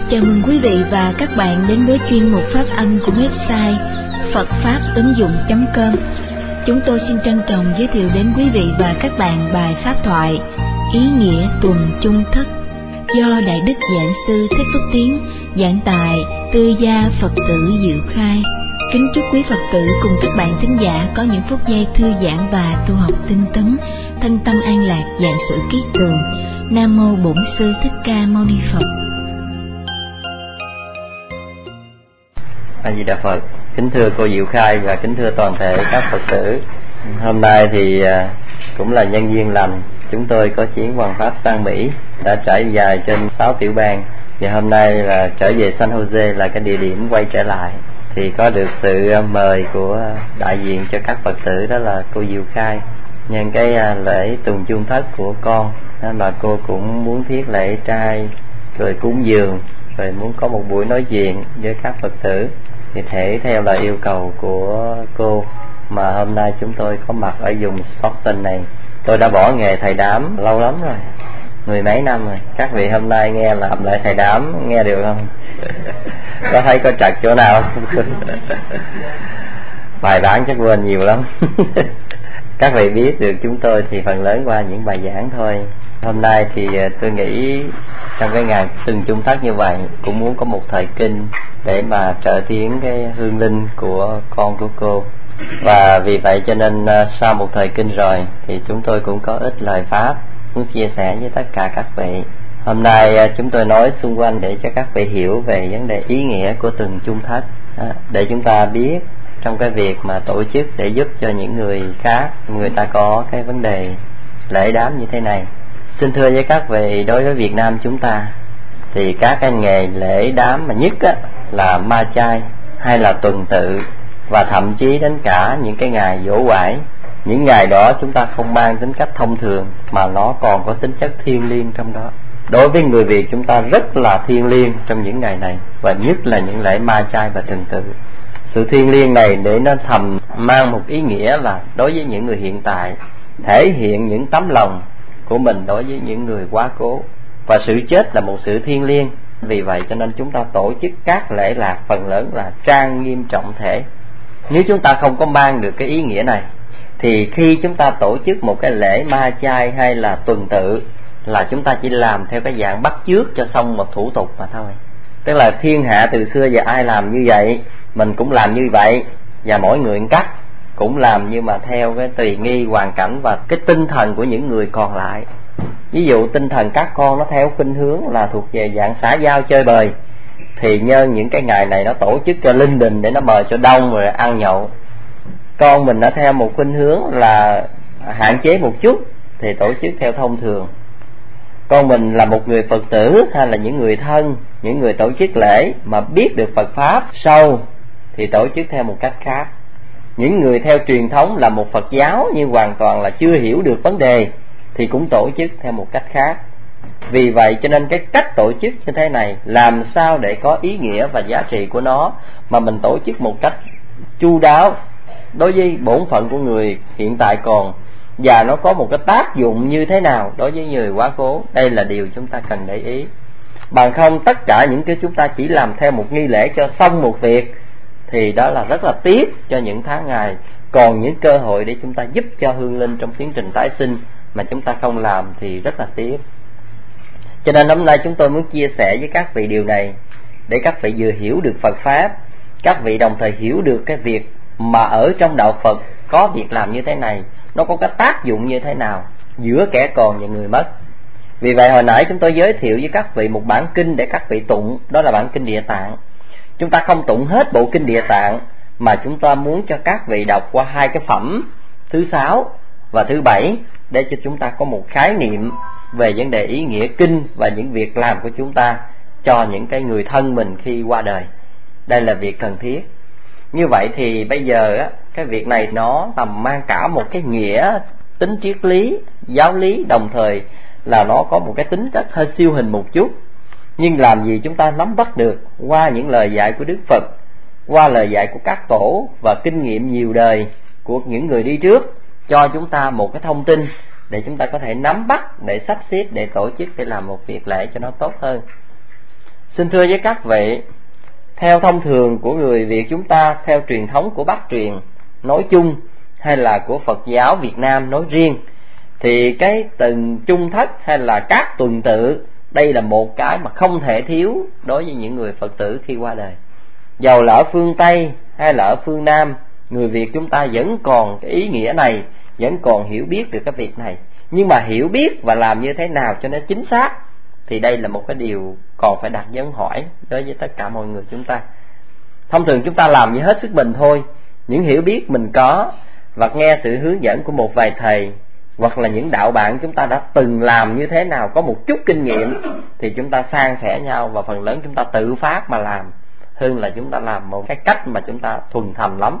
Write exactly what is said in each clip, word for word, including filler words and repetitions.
Chào mừng quý vị và các bạn đến với chuyên mục phát âm của website phật pháp ứng dụng chấm com. Chúng tôi xin trân trọng giới thiệu đến quý vị và các bạn bài pháp thoại Ý nghĩa tuần chung thất do Đại Đức Giảng Sư Thích Phước Tiến giảng tại Tư Gia Phật Tử Diệu Khai. Kính chúc quý Phật tử cùng các bạn thính giả có những phút giây thư giãn và tu học tinh tấn, thân tâm an lạc, vạn sự kiết tường. Nam mô Bổn Sư Thích Ca Mâu Ni Phật. A Di Đà Phật. Kính thưa cô Diệu Khai và kính thưa toàn thể các Phật tử. Hôm nay thì cũng là nhân duyên lành, chúng tôi có chuyến hoằng pháp sang Mỹ đã trải dài trên sáu tiểu bang, và hôm nay là trở về San Jose là cái địa điểm quay trở lại. Thì có được sự mời của đại diện cho các Phật tử, đó là cô Diệu Khai. Nhân cái lễ tuần chung thất của con mà cô cũng muốn thiết lễ trai rồi cúng dường, rồi muốn có một buổi nói chuyện với các Phật tử, thì thể theo lời yêu cầu của cô mà hôm nay chúng tôi có mặt ở vùng Stockton này. Tôi đã bỏ nghề thầy đám lâu lắm rồi, mười mấy năm rồi. Các vị hôm nay nghe làm lại thầy đám, nghe được không? Có thấy có trật chỗ nào không? Bài bản chắc quên nhiều lắm. Các vị biết được chúng tôi thì phần lớn qua những bài giảng thôi. Hôm nay thì tôi nghĩ trong cái ngày tuần chung thất như vậy cũng muốn có một thời kinh để mà trợ tiến cái hương linh của con của cô. Và vì vậy cho nên sau một thời kinh rồi thì chúng tôi cũng có ít lời pháp muốn chia sẻ với tất cả các vị. Hôm nay chúng tôi nói xung quanh để cho các vị hiểu về vấn đề ý nghĩa của tuần chung thất, để chúng ta biết trong cái việc mà tổ chức để giúp cho những người khác, người ta có cái vấn đề lễ đám như thế này. Xin thưa với các vị, đối với Việt Nam chúng ta thì các cái ngày lễ đám mà nhất á, là ma chay hay là tuần tự, và thậm chí đến cả những cái ngày giỗ quải. Những ngày đó chúng ta không mang tính cách thông thường mà nó còn có tính chất thiêng liêng trong đó. Đối với người Việt chúng ta rất là thiêng liêng trong những ngày này, và nhất là những lễ ma chay và tuần tự. Sự thiêng liêng này để nó thầm mang một ý nghĩa là đối với những người hiện tại, thể hiện những tấm lòng của mình đối với những người quá cố, và sự chết là một sự thiêng liêng. Vì vậy cho nên chúng ta tổ chức các lễ lạc phần lớn là trang nghiêm trọng thể. Nếu chúng ta không có mang được cái ý nghĩa này thì khi chúng ta tổ chức một cái lễ ma chay hay là tuần tự là chúng ta chỉ làm theo cái dạng bắt chước cho xong một thủ tục mà thôi. Tức là thiên hạ từ xưa giờ ai làm như vậy mình cũng làm như vậy, và mỗi người một cách, cũng làm nhưng mà theo cái tùy nghi hoàn cảnh và cái tinh thần của những người còn lại. Ví dụ tinh thần các con nó theo khuynh hướng là thuộc về dạng xã giao chơi bời, thì nhân những cái ngày này nó tổ chức cho linh đình để nó mời cho đông rồi ăn nhậu. Con mình nó theo một khuynh hướng là hạn chế một chút thì tổ chức theo thông thường. Con mình là một người Phật tử hay là những người thân, những người tổ chức lễ mà biết được Phật Pháp sâu thì tổ chức theo một cách khác. Những người theo truyền thống là một Phật giáo nhưng hoàn toàn là chưa hiểu được vấn đề thì cũng tổ chức theo một cách khác. Vì vậy cho nên cái cách tổ chức như thế này làm sao để có ý nghĩa và giá trị của nó mà mình tổ chức một cách chu đáo đối với bổn phận của người hiện tại còn, và nó có một cái tác dụng như thế nào đối với người quá cố. Đây là điều chúng ta cần để ý. Bằng không tất cả những cái chúng ta chỉ làm theo một nghi lễ cho xong một việc thì đó là rất là tiếc cho những tháng ngày còn những cơ hội để chúng ta giúp cho hương linh trong tiến trình tái sinh mà chúng ta không làm thì rất là tiếc. Cho nên hôm nay chúng tôi muốn chia sẻ với các vị điều này để các vị vừa hiểu được Phật Pháp, các vị đồng thời hiểu được cái việc mà ở trong đạo Phật có việc làm như thế này, nó có cái tác dụng như thế nào giữa kẻ còn và người mất. Vì vậy hồi nãy chúng tôi giới thiệu với các vị một bản kinh để các vị tụng, đó là bản kinh Địa Tạng. Chúng ta không tụng hết bộ kinh Địa Tạng mà chúng ta muốn cho các vị đọc qua hai cái phẩm thứ sáu và thứ bảy để cho chúng ta có một khái niệm về vấn đề ý nghĩa kinh và những việc làm của chúng ta cho những cái người thân mình khi qua đời. Đây là việc cần thiết. Như vậy thì bây giờ á, cái việc này nó tầm mang cả một cái nghĩa tính triết lý, giáo lý, đồng thời là nó có một cái tính chất hơi siêu hình một chút. Nhưng làm gì chúng ta nắm bắt được qua những lời dạy của Đức Phật, qua lời dạy của các tổ và kinh nghiệm nhiều đời của những người đi trước, cho chúng ta một cái thông tin để chúng ta có thể nắm bắt, để sắp xếp, để tổ chức, để làm một việc lễ cho nó tốt hơn. Xin thưa với các vị, theo thông thường của người Việt chúng ta, theo truyền thống của Bắc truyền nói chung hay là của Phật giáo Việt Nam nói riêng, thì cái từng chung thất hay là các tuần tự, đây là một cái mà không thể thiếu đối với những người Phật tử khi qua đời. Dầu là ở phương Tây hay là ở phương Nam, người Việt chúng ta vẫn còn cái ý nghĩa này, vẫn còn hiểu biết được cái việc này. Nhưng mà hiểu biết và làm như thế nào cho nó chính xác thì đây là một cái điều còn phải đặt dấu hỏi đối với tất cả mọi người chúng ta. Thông thường chúng ta làm như hết sức mình thôi, những hiểu biết mình có và nghe sự hướng dẫn của một vài thầy hoặc là những đạo bạn chúng ta đã từng làm như thế nào, có một chút kinh nghiệm, thì chúng ta san sẻ nhau và phần lớn chúng ta tự phát mà làm, hơn là chúng ta làm một cái cách mà chúng ta thuần thành lắm.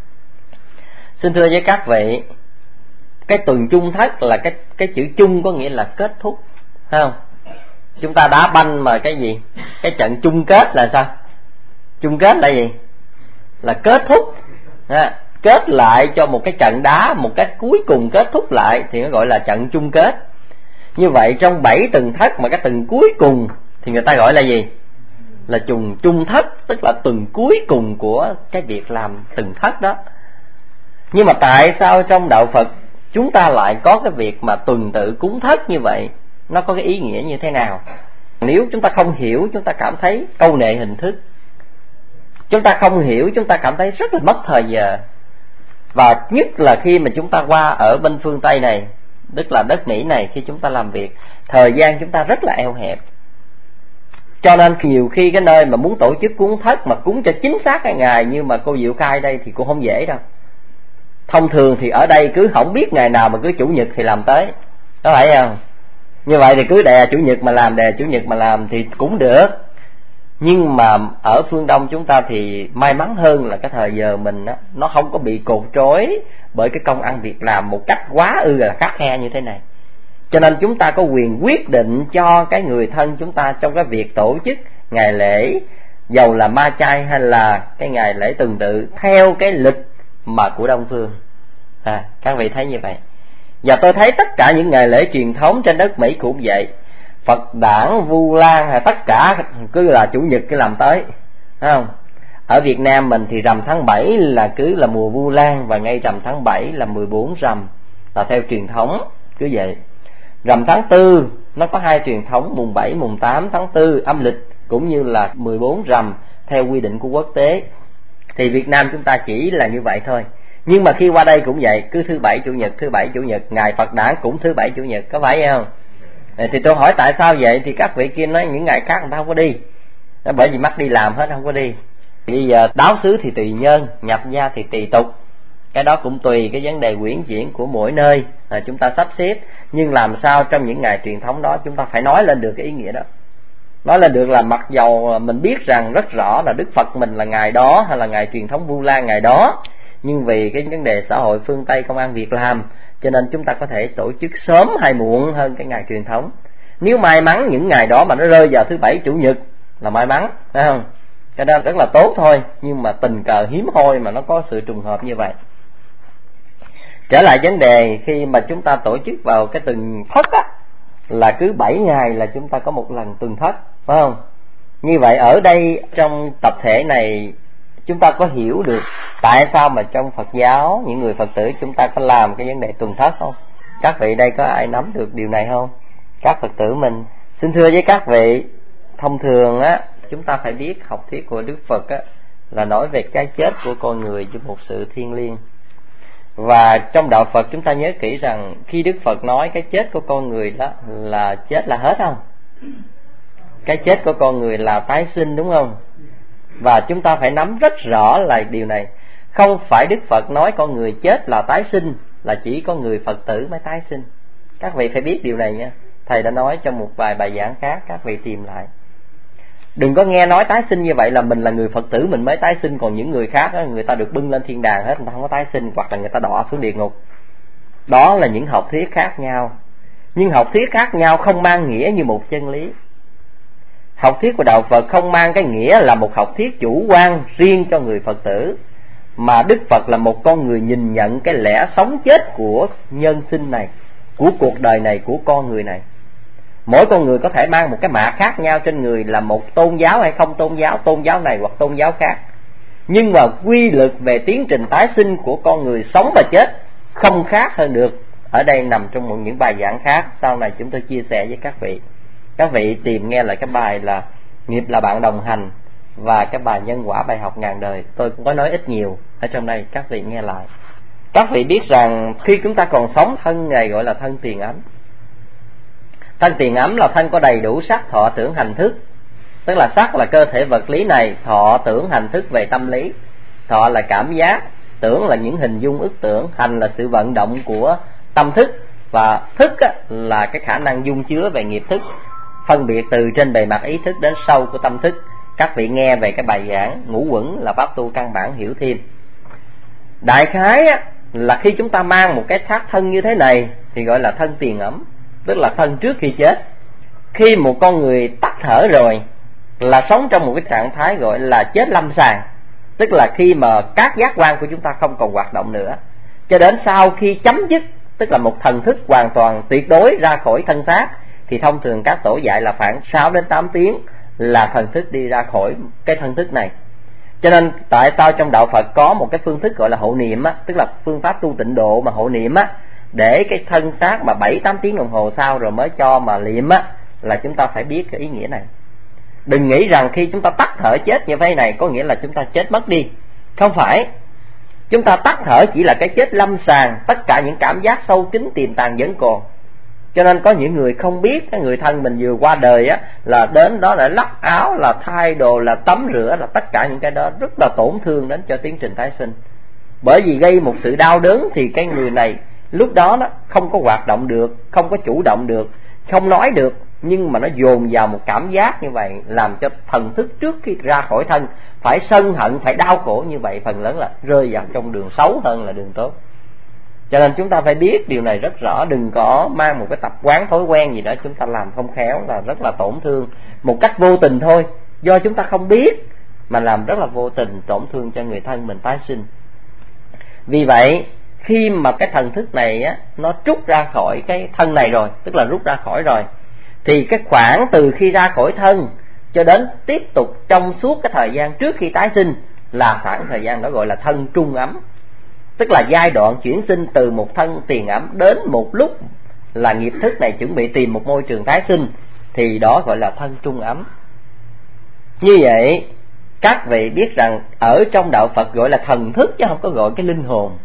Xin thưa với các vị, cái tuần chung thất là cái cái chữ chung có nghĩa là kết thúc, thấy không? Chúng ta đá banh mà cái gì? Cái trận chung kết là sao? Chung kết là gì? Là kết thúc, ha, kết lại cho một cái trận đá, một cái cuối cùng kết thúc lại thì nó gọi là trận chung kết. Như vậy trong bảy tuần thất mà cái tuần cuối cùng thì người ta gọi là gì? Là trùng chung thất, tức là tuần cuối cùng của cái việc làm tuần thất đó. Nhưng mà tại sao trong đạo Phật chúng ta lại có cái việc mà tuần tự cúng thất như vậy? Nó có cái ý nghĩa như thế nào? Nếu chúng ta không hiểu, chúng ta cảm thấy câu nệ hình thức. Chúng ta không hiểu, chúng ta cảm thấy rất là mất thời giờ. Và nhất là khi mà chúng ta qua ở bên phương Tây này, tức là đất Mỹ này, khi chúng ta làm việc, thời gian chúng ta rất là eo hẹp. Cho nên nhiều khi cái nơi mà muốn tổ chức cúng thất mà cúng cho chính xác cái ngày như mà cô Diệu khai đây thì cũng không dễ đâu. Thông thường thì ở đây cứ không biết ngày nào mà cứ chủ nhật thì làm tới, có phải không? Như vậy thì cứ đè chủ nhật mà làm, đè chủ nhật mà làm thì cũng được. Nhưng mà ở phương Đông chúng ta thì may mắn hơn là cái thời giờ mình á, nó không có bị cột trói bởi cái công ăn việc làm một cách quá ư là khắt khe như thế này. Cho nên chúng ta có quyền quyết định cho cái người thân chúng ta trong cái việc tổ chức ngày lễ, dầu là ma chay hay là cái ngày lễ tuần tự, theo cái lịch mà của Đông phương. À, các vị thấy như vậy. Và tôi thấy tất cả những ngày lễ truyền thống trên đất Mỹ cũng vậy. Phật đản, Vu Lan hay tất cả cứ là chủ nhật cứ làm tới, thấy không? Ở Việt Nam mình thì rằm tháng bảy là cứ là mùa Vu Lan, và ngay rằm tháng bảy là mười bốn rằm, là theo truyền thống cứ vậy. Rằm tháng tư nó có hai truyền thống, mùng bảy, mùng tám tháng tư âm lịch, cũng như là mười bốn rằm theo quy định của quốc tế. Thì Việt Nam chúng ta chỉ là như vậy thôi. Nhưng mà khi qua đây cũng vậy, cứ thứ bảy chủ nhật, thứ bảy chủ nhật, ngày Phật đản cũng thứ bảy chủ nhật, có phải không? Thì tôi hỏi tại sao vậy, thì các vị kia nói những ngày khác người ta không có đi, bởi vì mắc đi làm hết, không có đi. Bây giờ đáo xứ thì tùy nhân, nhập gia thì tùy tục, cái đó cũng tùy cái vấn đề quyển chuyển của mỗi nơi à, chúng ta sắp xếp. Nhưng làm sao trong những ngày truyền thống đó chúng ta phải nói lên được cái ý nghĩa đó, nói lên được là mặc dầu mình biết rằng rất rõ là Đức Phật mình là ngày đó hay là ngày truyền thống Vu Lan ngày đó, nhưng vì cái vấn đề xã hội phương Tây công ăn việc làm, cho nên chúng ta có thể tổ chức sớm hay muộn hơn cái ngày truyền thống. Nếu may mắn những ngày đó mà nó rơi vào thứ bảy chủ nhật là may mắn, phải không? Cái đó rất là tốt thôi, nhưng mà tình cờ hiếm hoi mà nó có sự trùng hợp như vậy. Trở lại vấn đề khi mà chúng ta tổ chức vào cái tuần thất á, là cứ bảy ngày là chúng ta có một lần tuần thất, phải không? Như vậy ở đây trong tập thể này chúng ta có hiểu được tại sao mà trong Phật giáo những người Phật tử chúng ta có làm cái vấn đề tuần thất không? Các vị đây có ai nắm được điều này không? Các Phật tử mình. Xin thưa với các vị, thông thường á chúng ta phải biết học thuyết của Đức Phật á là nói về cái chết của con người như một sự thiêng liêng. Và trong đạo Phật chúng ta nhớ kỹ rằng khi Đức Phật nói cái chết của con người đó là chết là hết không? Cái chết của con người là tái sinh, đúng không? Và chúng ta phải nắm rất rõ là điều này. Không phải Đức Phật nói con người chết là tái sinh, là chỉ có người Phật tử mới tái sinh. Các vị phải biết điều này nha. Thầy đã nói trong một vài bài giảng khác, các vị tìm lại. Đừng có nghe nói tái sinh như vậy là mình là người Phật tử mình mới tái sinh, còn những người khác đó, người ta được bưng lên thiên đàng hết, người ta không có tái sinh, hoặc là người ta đọa xuống địa ngục. Đó là những học thuyết khác nhau. Nhưng học thuyết khác nhau không mang nghĩa như một chân lý. Học thuyết của đạo Phật không mang cái nghĩa là một học thuyết chủ quan riêng cho người Phật tử, mà Đức Phật là một con người nhìn nhận cái lẽ sống chết của nhân sinh này, của cuộc đời này, của con người này. Mỗi con người có thể mang một cái mạ khác nhau trên người, là một tôn giáo hay không tôn giáo, tôn giáo này hoặc tôn giáo khác. Nhưng mà quy luật về tiến trình tái sinh của con người sống và chết không khác hơn được. Ở đây nằm trong một những bài giảng khác, sau này chúng tôi chia sẻ với các vị. Các vị tìm nghe lại cái bài là Nghiệp là bạn đồng hành và cái bài Nhân quả bài học ngàn đời. Tôi cũng có nói ít nhiều ở trong đây, các vị nghe lại. Các vị biết rằng khi chúng ta còn sống, thân này gọi là thân tiền ấm. Thân tiền ấm là thân có đầy đủ sắc, thọ, tưởng, hành, thức. Tức là sắc là cơ thể vật lý này, thọ, tưởng, hành, thức về tâm lý. Thọ là cảm giác, tưởng là những hình dung ức tưởng, hành là sự vận động của tâm thức, và thức là cái khả năng dung chứa về nghiệp thức, phân biệt từ trên bề mặt ý thức đến sâu của tâm thức. Các vị nghe về cái bài giảng ngũ quẩn là pháp tu căn bản hiểu thêm. Đại khái là khi chúng ta mang một cái xác thân như thế này thì gọi là thân tiền ấm, tức là thân trước khi chết. Khi một con người tắt thở rồi là sống trong một cái trạng thái gọi là chết lâm sàng, tức là khi mà các giác quan của chúng ta không còn hoạt động nữa, cho đến sau khi chấm dứt, tức là một thần thức hoàn toàn tuyệt đối ra khỏi thân xác, thì thông thường các tổ dạy là khoảng sáu đến tám tiếng là thần thức đi ra khỏi cái thân thức này. Cho nên tại sao trong đạo Phật có một cái phương thức gọi là hộ niệm á, tức là phương pháp tu tịnh độ mà hộ niệm á, để cái thân xác mà bảy tám tiếng đồng hồ sau rồi mới cho mà niệm á, là chúng ta phải biết cái ý nghĩa này. Đừng nghĩ rằng khi chúng ta tắt thở chết như thế này có nghĩa là chúng ta chết mất đi. Không phải. Chúng ta tắt thở chỉ là cái chết lâm sàng, tất cả những cảm giác sâu kín tiềm tàng vẫn còn. Cho nên có những người không biết cái người thân mình vừa qua đời á, là đến đó là lắc áo, là thay đồ, là tắm rửa, là tất cả những cái đó rất là tổn thương đến cho tiến trình tái sinh. Bởi vì gây một sự đau đớn thì cái người này lúc đó nó không có hoạt động được, không có chủ động được, không nói được, nhưng mà nó dồn vào một cảm giác như vậy, làm cho thần thức trước khi ra khỏi thân phải sân hận, phải đau khổ như vậy, phần lớn là rơi vào trong đường xấu hơn là đường tốt. Cho nên chúng ta phải biết điều này rất rõ, đừng có mang một cái tập quán thói quen gì đó chúng ta làm không khéo là rất là tổn thương, một cách vô tình thôi, do chúng ta không biết mà làm rất là vô tình tổn thương cho người thân mình tái sinh. Vì vậy khi mà cái thần thức này á, nó trút ra khỏi cái thân này rồi, tức là rút ra khỏi rồi, thì cái khoảng từ khi ra khỏi thân cho đến tiếp tục trong suốt cái thời gian trước khi tái sinh là khoảng thời gian đó gọi là thân trung ấm. Tức là giai đoạn chuyển sinh từ một thân tiền ấm đến một lúc là nghiệp thức này chuẩn bị tìm một môi trường tái sinh, thì đó gọi là thân trung ấm. Như vậy các vị biết rằng ở trong đạo Phật gọi là thần thức chứ không có gọi cái linh hồn.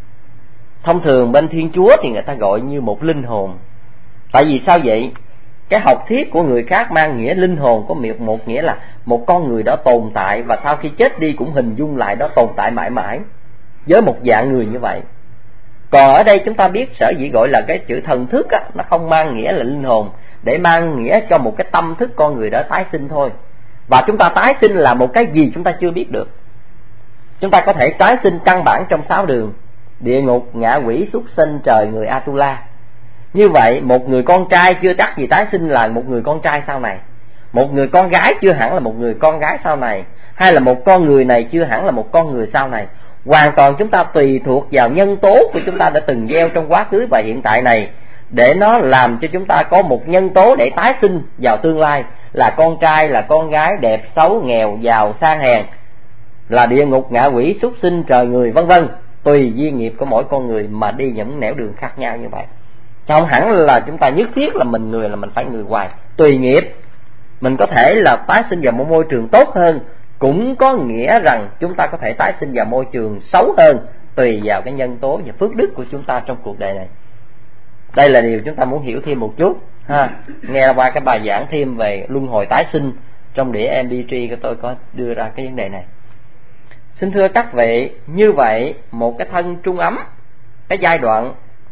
Thông thường bên Thiên Chúa thì người ta gọi như một linh hồn. Tại vì sao vậy? Cái học thuyết của người khác mang nghĩa linh hồn có một nghĩa là một con người đó tồn tại và sau khi chết đi cũng hình dung lại đó tồn tại mãi mãi với một dạng người như vậy. Còn ở đây chúng ta biết sở dĩ gọi là cái chữ thần thức á, nó không mang nghĩa là linh hồn, để mang nghĩa cho một cái tâm thức con người đó tái sinh thôi. Và chúng ta tái sinh là một cái gì chúng ta chưa biết được. Chúng ta có thể tái sinh căn bản trong sáu đường: địa ngục, ngạ quỷ, súc sinh, trời người, Atula. Như vậy một người con trai chưa chắc gì tái sinh là một người con trai sau này, một người con gái chưa hẳn là một người con gái sau này, hay là một con người này chưa hẳn là một con người sau này. Hoàn toàn chúng ta tùy thuộc vào nhân tố của chúng ta đã từng gieo trong quá khứ và hiện tại này, để nó làm cho chúng ta có một nhân tố để tái sinh vào tương lai, là con trai, là con gái, đẹp, xấu, nghèo, giàu, sang hèn, là địa ngục, ngạ quỷ, súc sinh, trời người, vân vân. Tùy duyên nghiệp của mỗi con người mà đi những nẻo đường khác nhau như vậy. Không hẳn là chúng ta nhất thiết là mình người là mình phải người hoài. Tùy nghiệp, mình có thể là tái sinh vào một môi trường tốt hơn, cũng có nghĩa rằng chúng ta có thể tái sinh vào môi trường xấu hơn, tùy vào cái nhân tố và phước đức của chúng ta trong cuộc đời này. Đây là điều chúng ta muốn hiểu thêm một chút ha. Nghe qua cái bài giảng thêm về luân hồi tái sinh trong đĩa em pê ba của tôi có đưa ra cái vấn đề này. Xin thưa các vị, như vậy một cái thân trung ấm, cái giai đoạn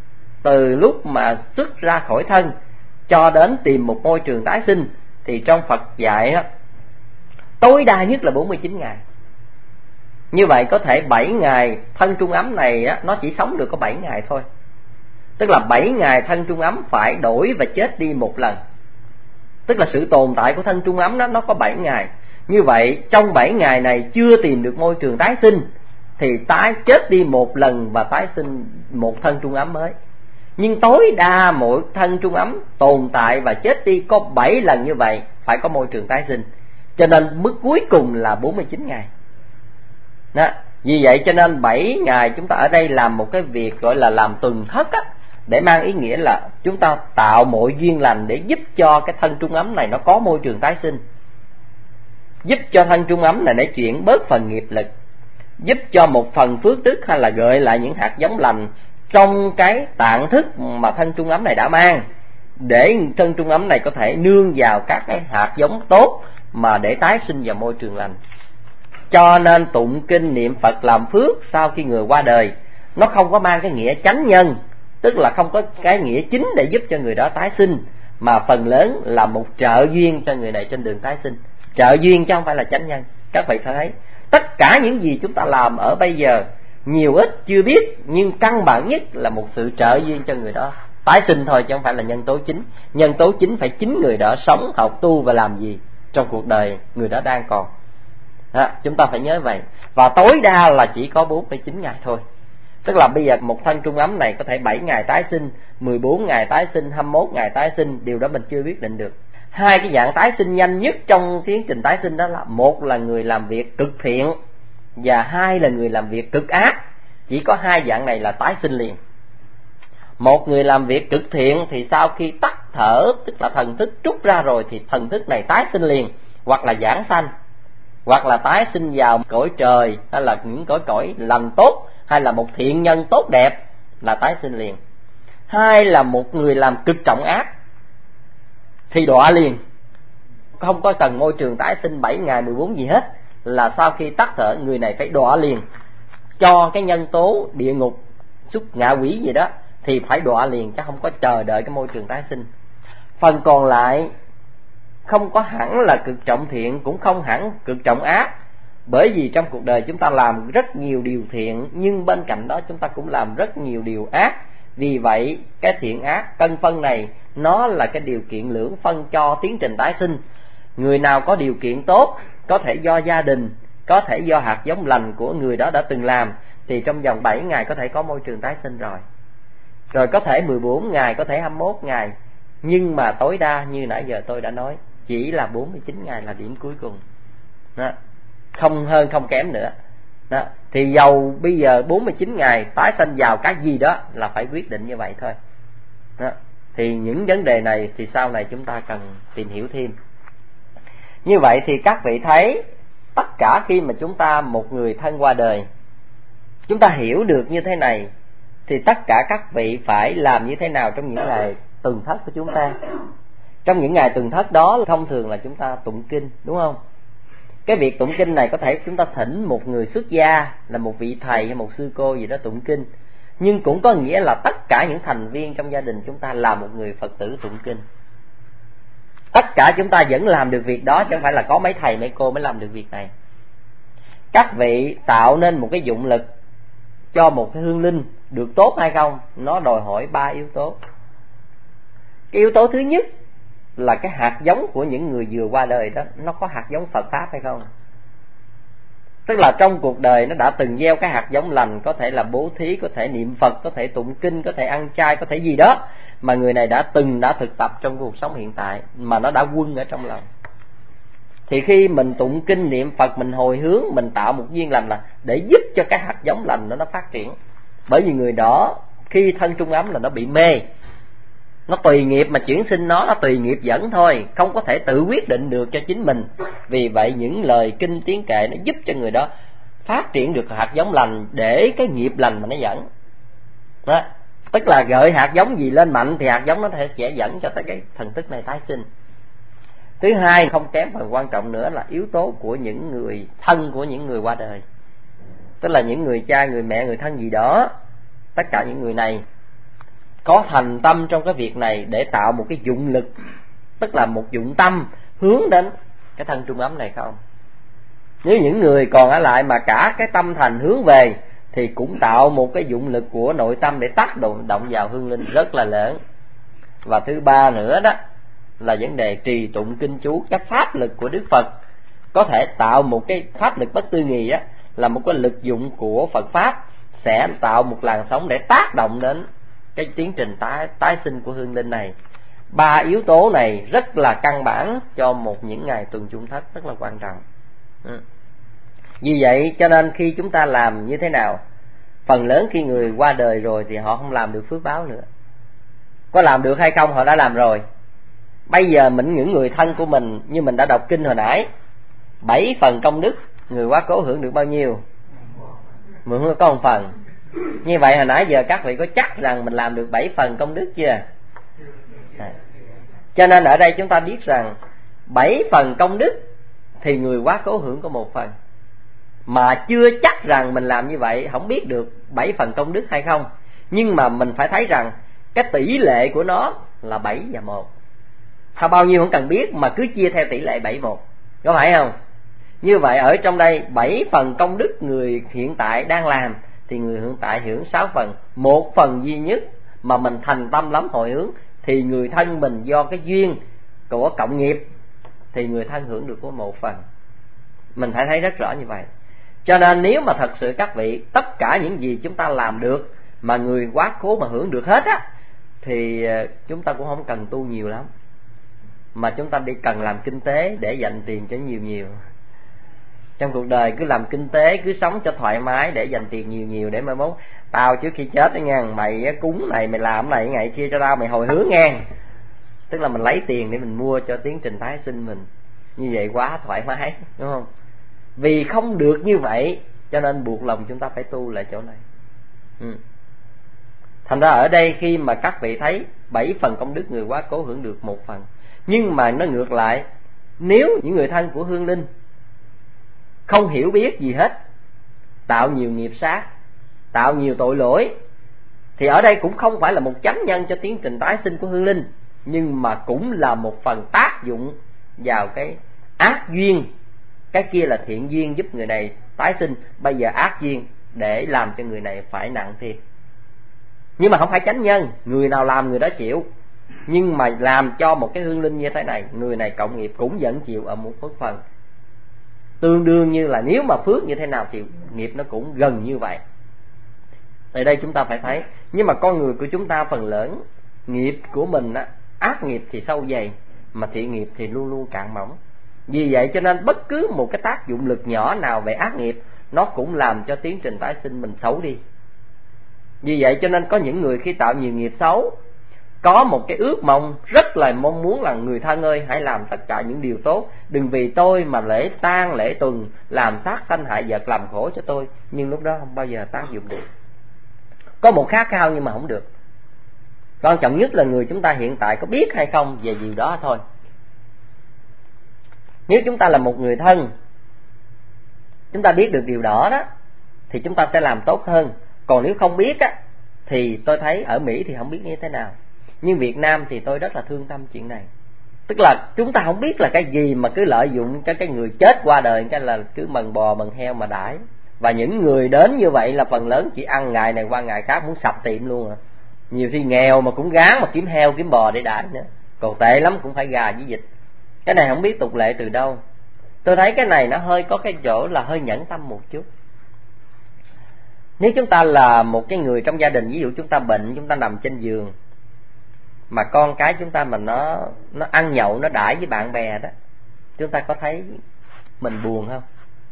từ lúc mà xuất ra khỏi thân cho đến tìm một môi trường tái sinh, thì trong Phật dạy đó, tối đa nhất là bốn mươi chín ngày. Như vậy có thể bảy ngày thân trung ấm này á, nó chỉ sống được có bảy ngày thôi. Tức là bảy ngày thân trung ấm phải đổi và chết đi một lần. Tức là sự tồn tại của thân trung ấm đó nó có bảy ngày. Như vậy trong bảy ngày này chưa tìm được môi trường tái sinh thì tái chết đi một lần và tái sinh một thân trung ấm mới. Nhưng tối đa mỗi thân trung ấm tồn tại và chết đi có bảy lần như vậy, phải có môi trường tái sinh. Cho nên mức cuối cùng là bốn mươi chín ngày. Đó. Vì vậy cho nên bảy ngày chúng ta ở đây làm một cái việc gọi là làm tuần thất á, để mang ý nghĩa là chúng ta tạo mọi duyên lành để giúp cho cái thân trung ấm này nó có môi trường tái sinh, giúp cho thân trung ấm này để chuyển bớt phần nghiệp lực, giúp cho một phần phước đức hay là gợi lại những hạt giống lành trong cái tạng thức mà thân trung ấm này đã mang, để thân trung ấm này có thể nương vào các cái hạt giống tốt mà để tái sinh vào môi trường lành. Cho nên tụng kinh niệm Phật làm phước sau khi người qua đời, nó không có mang cái nghĩa chánh nhân, tức là không có cái nghĩa chính để giúp cho người đó tái sinh, mà phần lớn là một trợ duyên cho người này trên đường tái sinh. Trợ duyên chứ không phải là chánh nhân. Các vị thấy tất cả những gì chúng ta làm ở bây giờ nhiều ít chưa biết, nhưng căn bản nhất là một sự trợ duyên cho người đó tái sinh thôi, chứ không phải là nhân tố chính. Nhân tố chính phải chính người đó sống, học tu và làm gì trong cuộc đời người đó đang còn. Đó, chúng ta phải nhớ vậy. Và tối đa là chỉ có bốn mươi chín ngày thôi. Tức là bây giờ một thân trung ấm này có thể bảy ngày tái sinh, mười bốn ngày tái sinh, hai mươi mốt ngày tái sinh, điều đó mình chưa quyết định được. Hai cái dạng tái sinh nhanh nhất trong tiến trình tái sinh đó là một là người làm việc cực thiện, và hai là người làm việc cực ác. Chỉ có hai dạng này là tái sinh liền. Một người làm việc cực thiện thì sau khi tắt thở, tức là thần thức trút ra rồi, thì thần thức này tái sinh liền, hoặc là giảng sanh, hoặc là tái sinh vào cõi trời, hay là những cõi cõi lành tốt, hay là một thiện nhân tốt đẹp là tái sinh liền. Hai là một người làm cực trọng ác thì đọa liền, không có cần môi trường tái sinh bảy ngày mười bốn gì hết, là sau khi tắt thở người này phải đọa liền, cho cái nhân tố địa ngục, xuất ngạ quỷ gì đó thì phải đọa liền, chứ không có chờ đợi cái môi trường tái sinh. Phần còn lại không có hẳn là cực trọng thiện, cũng không hẳn cực trọng ác, bởi vì trong cuộc đời chúng ta làm rất nhiều điều thiện, nhưng bên cạnh đó chúng ta cũng làm rất nhiều điều ác. Vì vậy cái thiện ác cân phân này nó là cái điều kiện lưỡng phân cho tiến trình tái sinh. Người nào có điều kiện tốt, có thể do gia đình, có thể do hạt giống lành của người đó đã từng làm, thì trong vòng bảy ngày có thể có môi trường tái sinh rồi. Rồi có thể mười bốn ngày, có thể hai mươi mốt ngày, nhưng mà tối đa như nãy giờ tôi đã nói, chỉ là bốn mươi chín ngày là điểm cuối cùng. Đó. Không hơn không kém nữa. Đó. Thì dầu bây giờ bốn mươi chín ngày tái sinh vào cái gì đó là phải quyết định như vậy thôi. Đó. Thì những vấn đề này thì sau này chúng ta cần tìm hiểu thêm. Như vậy thì các vị thấy, tất cả khi mà chúng ta một người thân qua đời, chúng ta hiểu được như thế này, thì tất cả các vị phải làm như thế nào trong những ngày tuần thất của chúng ta. Trong những ngày tuần thất đó thông thường là chúng ta tụng kinh, đúng không? Cái việc tụng kinh này có thể chúng ta thỉnh một người xuất gia, là một vị thầy hay một sư cô gì đó tụng kinh, nhưng cũng có nghĩa là tất cả những thành viên trong gia đình chúng ta là một người Phật tử tụng kinh. Tất cả chúng ta vẫn làm được việc đó, chứ không phải là có mấy thầy mấy cô mới làm được việc này. Các vị tạo nên một cái dụng lực cho một cái hương linh được tốt hay không, nó đòi hỏi ba yếu tố. Cái yếu tố thứ nhất là cái hạt giống của những người vừa qua đời đó, nó có hạt giống Phật Pháp hay không. Tức là trong cuộc đời nó đã từng gieo cái hạt giống lành, có thể là bố thí, có thể niệm Phật, có thể tụng kinh, có thể ăn chay, có thể gì đó mà người này đã từng đã thực tập trong cuộc sống hiện tại, mà nó đã quân ở trong lòng. Thì khi mình tụng kinh niệm Phật, mình hồi hướng, mình tạo một duyên lành là để giúp cho cái hạt giống lành đó nó phát triển. Bởi vì người đó khi thân trung ấm là nó bị mê, nó tùy nghiệp mà chuyển sinh, nó nó tùy nghiệp dẫn thôi, không có thể tự quyết định được cho chính mình. Vì vậy những lời kinh tiếng kệ nó giúp cho người đó phát triển được hạt giống lành, để cái nghiệp lành mà nó dẫn đó. Tức là gợi hạt giống gì lên mạnh thì hạt giống nó sẽ dẫn cho tới cái thần thức này tái sinh. Thứ hai, không kém phần quan trọng nữa là yếu tố của những người thân của những người qua đời. Tức là những người cha, người mẹ, người thân gì đó, tất cả những người này có thành tâm trong cái việc này để tạo một cái dụng lực, tức là một dụng tâm hướng đến cái thân trung ấm này không. Nếu những người còn ở lại mà cả cái tâm thành hướng về thì cũng tạo một cái dụng lực của nội tâm để tác động động vào hương linh rất là lớn. Và thứ ba nữa đó là vấn đề trì tụng kinh chú, cái pháp lực của Đức Phật có thể tạo một cái pháp lực bất tư nghì á, là một cái lực dụng của Phật Pháp sẽ tạo một làn sóng để tác động đến cái tiến trình tái tái sinh của hương linh này. Ba yếu tố này rất là căn bản cho một những ngày tuần chung thất, rất là quan trọng. Ừ. Vì vậy cho nên khi chúng ta làm như thế nào, phần lớn khi người qua đời rồi thì họ không làm được phước báo nữa. Có làm được hay không họ đã làm rồi. Bây giờ mình những người thân của mình, như mình đã đọc kinh hồi nãy, bảy phần công đức, người quá cố hưởng được bao nhiêu? Mình có một phần. Như vậy hồi nãy giờ các vị có chắc rằng mình làm được bảy phần công đức chưa? À. Cho nên ở đây chúng ta biết rằng bảy phần công đức thì người quá cố hưởng có một phần. Mà chưa chắc rằng mình làm như vậy, không biết được bảy phần công đức hay không. Nhưng mà mình phải thấy rằng cái tỷ lệ của nó là bảy và một. Hay bao nhiêu không cần biết, mà cứ chia theo tỷ lệ bảy một. Có phải không? Như vậy ở trong đây bảy phần công đức người hiện tại đang làm thì người hiện tại hưởng sáu phần. Một phần duy nhất mà mình thành tâm lắm hồi hướng thì người thân mình do cái duyên của cộng nghiệp thì người thân hưởng được có một phần. Mình phải thấy rất rõ như vậy. Cho nên nếu mà thật sự các vị tất cả những gì chúng ta làm được mà người quá cố mà hưởng được hết á, thì chúng ta cũng không cần tu nhiều lắm, mà chúng ta đi cần làm kinh tế để dành tiền cho nhiều nhiều. Trong cuộc đời cứ làm kinh tế, cứ sống cho thoải mái để dành tiền nhiều nhiều, để mai mốt tao trước khi chết đó nha, mày cúng này, mày làm này ngày kia cho tao, mày hồi hướng nghe. Tức là mình lấy tiền để mình mua cho tiến trình tái sinh mình. Như vậy quá thoải mái, đúng không? Vì không được như vậy cho nên buộc lòng chúng ta phải tu lại chỗ này. ừ. Thành ra ở đây khi mà các vị thấy bảy phần công đức người quá cố hưởng được một phần, nhưng mà nó ngược lại, nếu những người thân của hương linh không hiểu biết gì hết, tạo nhiều nghiệp sát, tạo nhiều tội lỗi, thì ở đây cũng không phải là một chánh nhân cho tiến trình tái sinh của hương linh, nhưng mà cũng là một phần tác dụng vào cái ác duyên. Cái kia là thiện duyên giúp người này tái sinh, bây giờ ác duyên để làm cho người này phải nặng thêm. Nhưng mà không phải chánh nhân, người nào làm người đó chịu. Nhưng mà làm cho một cái hương linh như thế này, người này cộng nghiệp cũng vẫn chịu ở một phước phần. Tương đương như là nếu mà phước như thế nào thì nghiệp nó cũng gần như vậy. Tại đây chúng ta phải thấy, nhưng mà con người của chúng ta phần lớn nghiệp của mình á, ác nghiệp thì sâu dày, mà thiện nghiệp thì luôn luôn cạn mỏng. Vì vậy cho nên bất cứ một cái tác dụng lực nhỏ nào về ác nghiệp, nó cũng làm cho tiến trình tái sinh mình xấu đi. Vì vậy cho nên có những người khi tạo nhiều nghiệp xấu, có một cái ước mong rất là mong muốn là người thân ơi, hãy làm tất cả những điều tốt, đừng vì tôi mà lễ tang lễ tuần, làm sát sanh hại vật, làm khổ cho tôi. Nhưng lúc đó không bao giờ tác dụng được. Có một khát khao nhưng mà không được. Quan trọng nhất là người chúng ta hiện tại có biết hay không về điều đó thôi. Nếu chúng ta là một người thân, chúng ta biết được điều đó đó, thì chúng ta sẽ làm tốt hơn. Còn nếu không biết á, thì tôi thấy ở Mỹ thì không biết như thế nào, nhưng Việt Nam thì tôi rất là thương tâm chuyện này. Tức là chúng ta không biết là cái gì mà cứ lợi dụng cho cái người chết qua đời, cái là cứ mần bò mần heo mà đãi. Và những người đến như vậy là phần lớn chỉ ăn ngày này qua ngày khác, muốn sập tiệm luôn à. Nhiều khi nghèo mà cũng gán mà kiếm heo kiếm bò để đãi nữa, còn tệ lắm cũng phải gà với vịt. Cái này không biết tục lệ từ đâu. Tôi thấy cái này nó hơi có cái chỗ là hơi nhẫn tâm một chút. Nếu chúng ta là một cái người trong gia đình, ví dụ chúng ta bệnh, chúng ta nằm trên giường, mà con cái chúng ta mà nó nó ăn nhậu, nó đãi với bạn bè đó, chúng ta có thấy mình buồn không?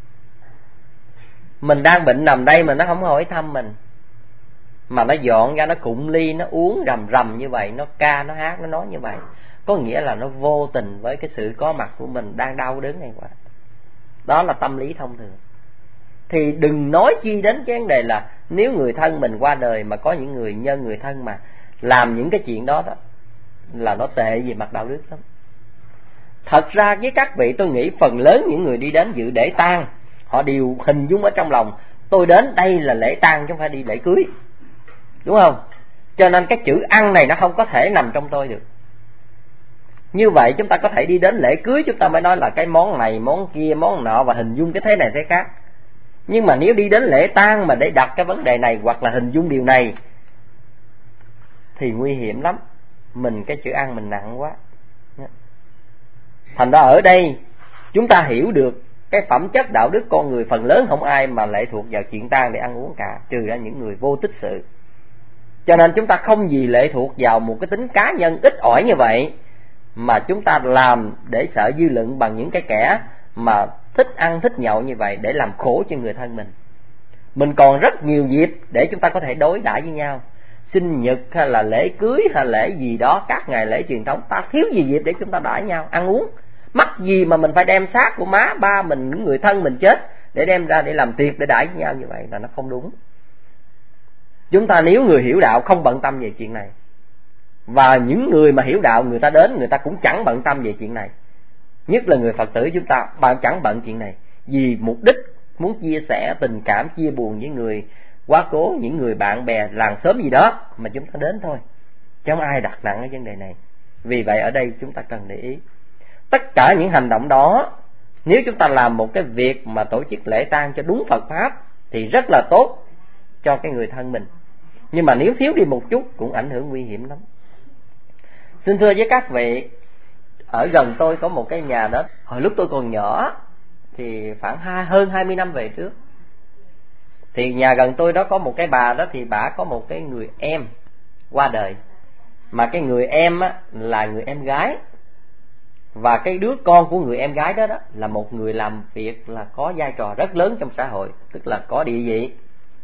Mình đang bệnh nằm đây mà nó không hỏi thăm mình, mà nó dọn ra nó cụng ly, nó uống rầm rầm như vậy, nó ca, nó hát, nó nói như vậy, có nghĩa là nó vô tình với cái sự có mặt của mình đang đau đớn này quá. Đó là tâm lý thông thường. Thì đừng nói chi đến cái vấn đề là nếu người thân mình qua đời mà có những người nhân người thân mà làm những cái chuyện đó đó, là nó tệ về mặt đạo đức lắm. Thật ra với các vị, tôi nghĩ phần lớn những người đi đến dự lễ tang, họ đều hình dung ở trong lòng, tôi đến đây là lễ tang chứ không phải đi lễ cưới, đúng không? Cho nên cái chữ ăn này nó không có thể nằm trong tôi được. Như vậy chúng ta có thể đi đến lễ cưới, chúng ta mới nói là cái món này, món kia, món nọ, và hình dung cái thế này thế khác. Nhưng mà nếu đi đến lễ tang mà để đặt cái vấn đề này hoặc là hình dung điều này thì nguy hiểm lắm. Mình cái chữ ăn mình nặng quá. Thành ra ở đây chúng ta hiểu được cái phẩm chất đạo đức con người, phần lớn không ai mà lệ thuộc vào chuyện tang để ăn uống cả, trừ ra những người vô tích sự. Cho nên chúng ta không gì lệ thuộc vào một cái tính cá nhân ít ỏi như vậy, mà chúng ta làm để sợ dư luận bằng những cái kẻ mà thích ăn thích nhậu như vậy để làm khổ cho người thân mình. Mình còn rất nhiều dịp để chúng ta có thể đối đãi với nhau. Sinh nhật hay là lễ cưới hay lễ gì đó, các ngày lễ truyền thống, ta thiếu gì dịp để chúng ta đãi nhau ăn uống. Mắc gì mà mình phải đem xác của má ba mình, những người thân mình chết để đem ra để làm tiệc để đãi với nhau như vậy, là nó không đúng. Chúng ta nếu người hiểu đạo không bận tâm về chuyện này, và những người mà hiểu đạo người ta đến người ta cũng chẳng bận tâm về chuyện này, nhất là người Phật tử chúng ta bạn chẳng bận chuyện này, vì mục đích muốn chia sẻ tình cảm, chia buồn với người quá cố, những người bạn bè làng xóm gì đó mà chúng ta đến thôi, chứ không ai đặt nặng cái vấn đề này. Vì vậy ở đây chúng ta cần để ý tất cả những hành động đó. Nếu chúng ta làm một cái việc mà tổ chức lễ tang cho đúng Phật pháp thì rất là tốt cho cái người thân mình, nhưng mà nếu thiếu đi một chút cũng ảnh hưởng nguy hiểm lắm. Xin thưa với các vị, ở gần tôi có một cái nhà đó, hồi lúc tôi còn nhỏ thì khoảng hai, hơn hai mươi năm về trước, thì nhà gần tôi đó có một cái bà đó, thì bà có một cái người em qua đời, mà cái người em á, là người em gái, và cái đứa con của người em gái đó, đó là một người làm việc là có vai trò rất lớn trong xã hội, tức là có địa vị.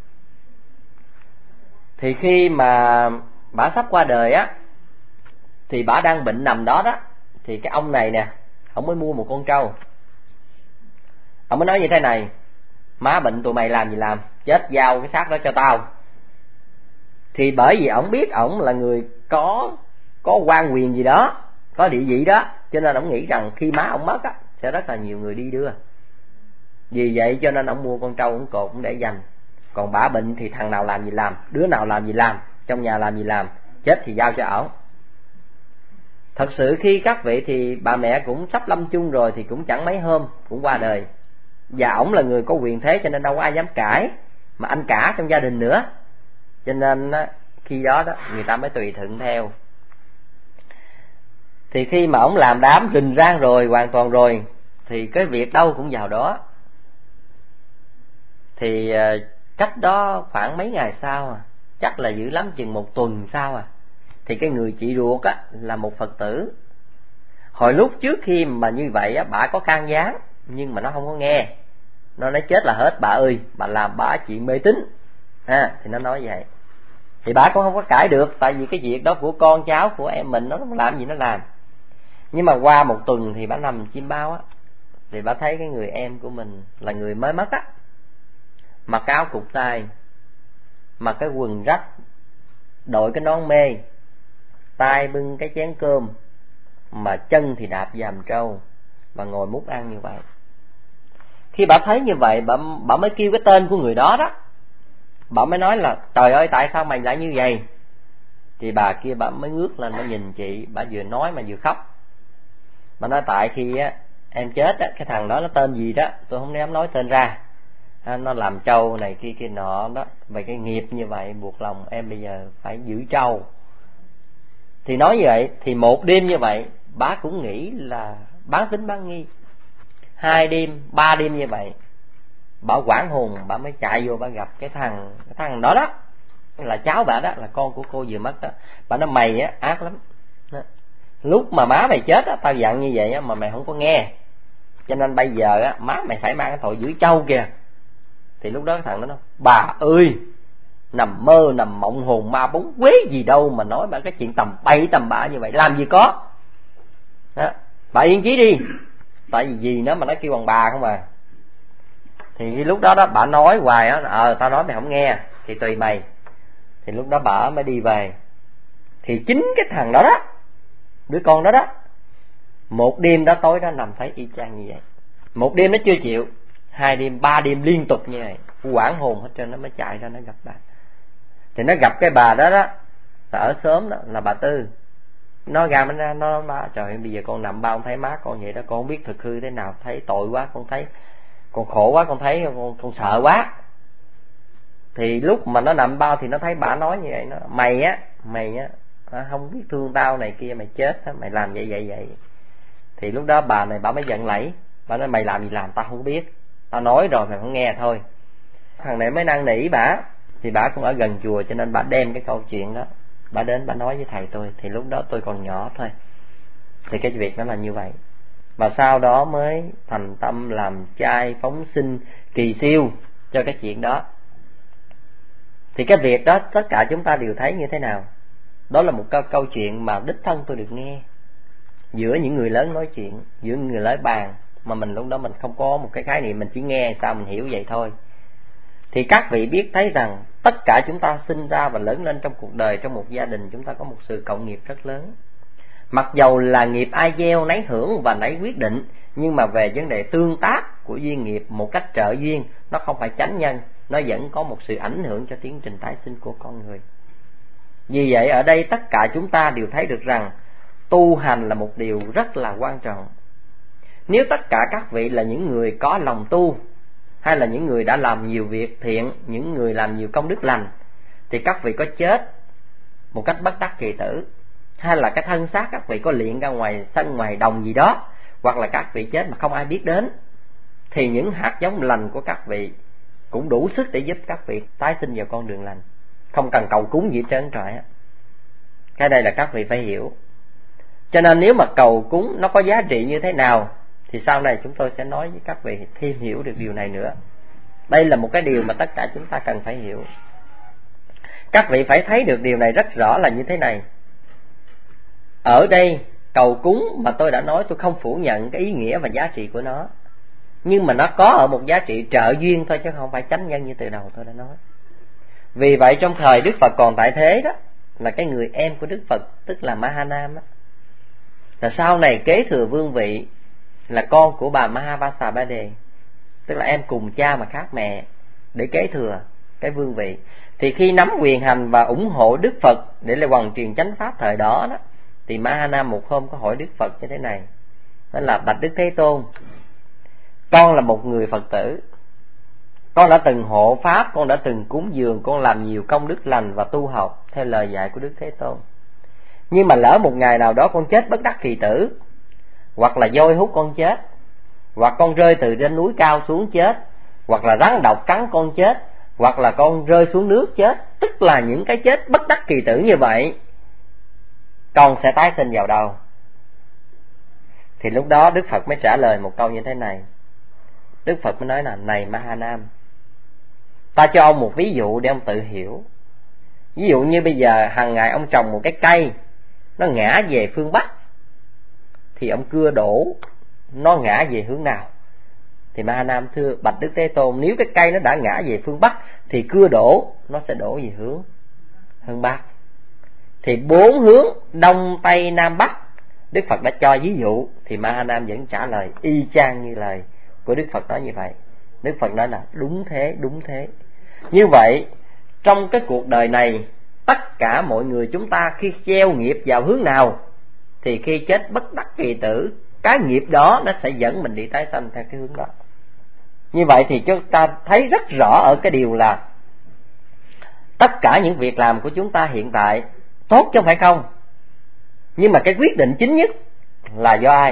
Thì khi mà bà sắp qua đời á, thì bà đang bệnh nằm đó đó, thì cái ông này nè, ông mới mua một con trâu. Ông mới nói như thế này: má bệnh tụi mày làm gì làm, chết giao cái xác đó cho tao. Thì bởi vì ổng biết ổng là người có có quan quyền gì đó, có địa vị đó, cho nên ổng nghĩ rằng khi má ổng mất á, sẽ rất là nhiều người đi đưa. Vì vậy cho nên ổng mua con trâu, ổng cột, ổng để dành. Còn bả bệnh thì thằng nào làm gì làm, đứa nào làm gì làm, trong nhà làm gì làm, chết thì giao cho ổng. Thật sự khi các vị thì bà mẹ cũng sắp lâm chung rồi, thì cũng chẳng mấy hôm cũng qua đời. Và ổng là người có quyền thế cho nên đâu có ai dám cãi, mà anh cả trong gia đình nữa, cho nên khi đó đó người ta mới tùy thuận theo. Thì khi mà ổng làm đám rình rang rồi, hoàn toàn rồi, thì cái việc đâu cũng vào đó. Thì cách đó khoảng mấy ngày sau à, chắc là dữ lắm chừng một tuần sau à, thì cái người chị ruột á là một Phật tử. Hồi lúc trước khi mà như vậy á, bà có can gián nhưng mà nó không có nghe. Nó nói chết là hết bà ơi, bà làm bà chuyện mê tín ha, thì nó nói vậy. Thì bà cũng không có cãi được, tại vì cái việc đó của con cháu của em mình, nó làm gì nó làm. Nhưng mà qua một tuần thì bà nằm chim bao á, thì bà thấy cái người em của mình là người mới mất á, mặc áo cụt tay, mặc cái quần rách, đội cái nón mê, tay bưng cái chén cơm, mà chân thì đạp dàm trâu, và ngồi múc ăn như vậy. Khi bà thấy như vậy, bà, bà mới kêu cái tên của người đó đó. Bà mới nói là trời ơi tại sao mày lại như vậy. Thì bà kia bà mới ngước lên, bà nhìn chị, bà vừa nói mà vừa khóc. Bà nói tại khi á, em chết á, cái thằng đó nó tên gì đó tôi không dám nói tên ra, nó làm trâu này kia kia nọ đó, về cái nghiệp như vậy buộc lòng em bây giờ phải giữ trâu. Thì nói như vậy, thì một đêm như vậy bà cũng nghĩ là bán tính bán nghi. Hai đêm, ba đêm như vậy, bà quảng hồn, bà mới chạy vô bà gặp cái thằng cái thằng đó đó, là cháu bà đó, là con của cô vừa mất đó. Bà nói mày á ác lắm đó. Lúc mà má mày chết á, tao dặn như vậy á mà mày không có nghe, cho nên bây giờ á má mày phải mang cái tội giữ trâu kìa. Thì lúc đó cái thằng đó nói bà ơi, nằm mơ nằm mộng hồn ma bóng quế gì đâu mà nói bà cái chuyện tầm bậy tầm bạ như vậy, làm gì có đó. Bà yên chí đi, tại vì gì nó mà nó kêu bằng bà không à. Thì lúc đó đó bà nói hoài á, ờ tao nói mày không nghe thì tùy mày. Thì lúc đó bà mới đi về. Thì chính cái thằng đó đó, đứa con đó đó, một đêm đó tối đó nằm thấy y chang như vậy. Một đêm nó chưa chịu, hai đêm ba đêm liên tục như vậy, quảng hồn hết trơn, nó mới chạy ra nó gặp bà. Thì nó gặp cái bà đó đó, là ở xóm đó, là bà Tư. Nó ra nó ra nó nói trời ơi, bây giờ con nằm bao con thấy má con vậy đó, con không biết thực hư thế nào, thấy tội quá, con thấy con khổ quá, con thấy con, con sợ quá. Thì lúc mà nó nằm bao thì nó thấy bà nói như vậy, nó mày á mày á không biết thương tao này kia, mày chết á, mày làm vậy vậy vậy. Thì lúc đó bà này bà mới giận lẫy, bà nói mày làm gì làm tao không biết, tao nói rồi mày không nghe thôi. Thằng này mới năn nỉ bà, Thì bà cũng ở gần chùa, cho nên bà đem cái câu chuyện đó bà đến bà nói với thầy tôi. Thì lúc đó tôi còn nhỏ thôi. Thì cái việc đó là như vậy. Và sau đó mới thành tâm làm chay phóng sinh kỳ siêu cho cái chuyện đó. Thì cái việc đó tất cả chúng ta đều thấy như thế nào? Đó là một câu, câu chuyện mà đích thân tôi được nghe, giữa những người lớn nói chuyện, giữa những người lớn bàn, mà mình lúc đó mình không có một cái khái niệm, mình chỉ nghe sao mình hiểu vậy thôi. Thì các vị biết thấy rằng tất cả chúng ta sinh ra và lớn lên trong cuộc đời, trong một gia đình, chúng ta có một sự cộng nghiệp rất lớn. Mặc dầu là nghiệp ai gieo nấy hưởng và nấy quyết định, nhưng mà về vấn đề tương tác của duyên nghiệp một cách trợ duyên, nó không phải chánh nhân, nó vẫn có một sự ảnh hưởng cho tiến trình tái sinh của con người. Vì vậy ở đây tất cả chúng ta đều thấy được rằng tu hành là một điều rất là quan trọng. Nếu tất cả các vị là những người có lòng tu, hay là những người đã làm nhiều việc thiện, những người làm nhiều công đức lành, thì các vị có chết một cách bất đắc kỳ tử, hay là cái thân xác các vị có liệng ra ngoài sân ngoài đồng gì đó, hoặc là các vị chết mà không ai biết đến, thì những hạt giống lành của các vị cũng đủ sức để giúp các vị tái sinh vào con đường lành, không cần cầu cúng gì trơn trọi. Cái đây là các vị phải hiểu. Cho nên nếu mà cầu cúng nó có giá trị như thế nào thì sau này chúng tôi sẽ nói với các vị thêm hiểu được điều này nữa. Đây là một cái điều mà tất cả chúng ta cần phải hiểu. Các vị phải thấy được điều này rất rõ là như thế này. Ở đây cầu cúng mà tôi đã nói, tôi không phủ nhận cái ý nghĩa và giá trị của nó, nhưng mà nó có ở một giá trị trợ duyên thôi, chứ không phải chánh nhân như từ đầu tôi đã nói. Vì vậy trong thời Đức Phật còn tại thế đó, là cái người em của Đức Phật, tức là Mahanam đó, là sau này kế thừa vương vị, là con của bà Mahavasabade, tức là em cùng cha mà khác mẹ, để kế thừa cái vương vị. Thì khi nắm quyền hành và ủng hộ Đức Phật để là hoàn truyền chánh pháp thời đó đó, thì Mahanam một hôm có hỏi Đức Phật như thế này, đó là: bạch Đức Thế Tôn, con là một người Phật tử, con đã từng hộ pháp, con đã từng cúng dường, con làm nhiều công đức lành và tu học theo lời dạy của Đức Thế Tôn. Nhưng mà lỡ một ngày nào đó con chết bất đắc kỳ tử, hoặc là voi hút con chết, hoặc con rơi từ trên núi cao xuống chết, hoặc là rắn độc cắn con chết, hoặc là con rơi xuống nước chết, tức là những cái chết bất đắc kỳ tử như vậy, con sẽ tái sinh vào đâu? Thì lúc đó Đức Phật mới trả lời một câu như thế này. Đức Phật mới nói là: này Mahanam, ta cho ông một ví dụ để ông tự hiểu. Ví dụ như bây giờ hàng ngày ông trồng một cái cây, nó ngã về phương Bắc, thì ông cưa đổ, nó ngã về hướng nào? Thì Mahanam thưa bạch Đức Thế Tôn, nếu cái cây nó đã ngã về phương Bắc thì cưa đổ nó sẽ đổ về hướng hướng Bắc. Thì bốn hướng Đông Tây Nam Bắc Đức Phật đã cho ví dụ, thì Mahanam vẫn trả lời y chang như lời của Đức Phật nói như vậy. Đức Phật nói là đúng thế, đúng thế. Như vậy trong cái cuộc đời này, tất cả mọi người chúng ta khi gieo nghiệp vào hướng nào thì khi chết bất đắc kỳ tử, cái nghiệp đó nó sẽ dẫn mình đi tái sanh theo cái hướng đó. Như vậy thì chúng ta thấy rất rõ ở cái điều là tất cả những việc làm của chúng ta hiện tại tốt chứ không phải không, nhưng mà cái quyết định chính nhất là do ai?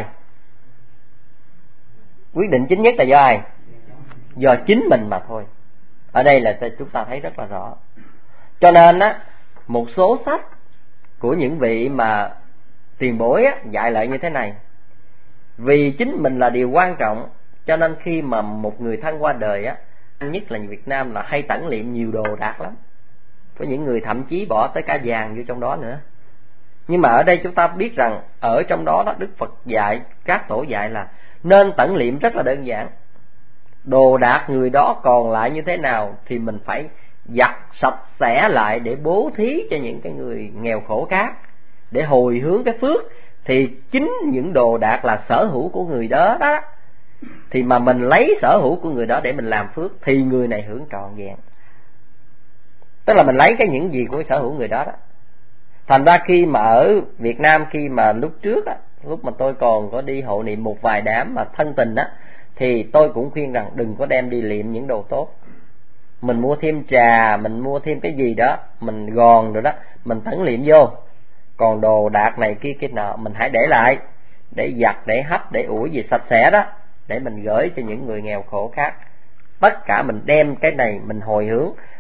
Quyết định chính nhất là do ai? Do chính mình mà thôi. Ở đây là chúng ta thấy rất là rõ. Cho nên á, một số sách của những vị mà tiền bối á, dạy lại như thế này: vì chính mình là điều quan trọng, cho nên khi mà một người thân qua đời á, nhất là Việt Nam là hay tẩn liệm nhiều đồ đạc lắm. Có những người thậm chí bỏ tới cả vàng vô trong đó nữa. Nhưng mà ở đây chúng ta biết rằng ở trong đó đó Đức Phật dạy, các tổ dạy là nên tẩn liệm rất là đơn giản. Đồ đạc người đó còn lại như thế nào thì mình phải giặt sạch sẽ lại để bố thí cho những cái người nghèo khổ khác, để hồi hướng cái phước. Thì chính những đồ đạc là sở hữu của người đó đó, thì mà mình lấy sở hữu của người đó để mình làm phước thì người này hưởng trọn vẹn. Tức là mình lấy cái những gì của sở hữu người đó đó. Thành ra khi mà ở Việt Nam, khi mà lúc trước á, lúc mà tôi còn có đi hộ niệm một vài đám mà thân tình á, thì tôi cũng khuyên rằng đừng có đem đi liệm những đồ tốt. Mình mua thêm trà, mình mua thêm cái gì đó, mình gòn rồi đó, mình tẩn liệm vô. Còn đồ đạc này kia kia nọ mình hãy để lại, để giặt, để hấp, để ủi gì sạch sẽ đó, để mình gửi cho những người nghèo khổ khác. Tất cả mình đem cái này mình hồi hướng,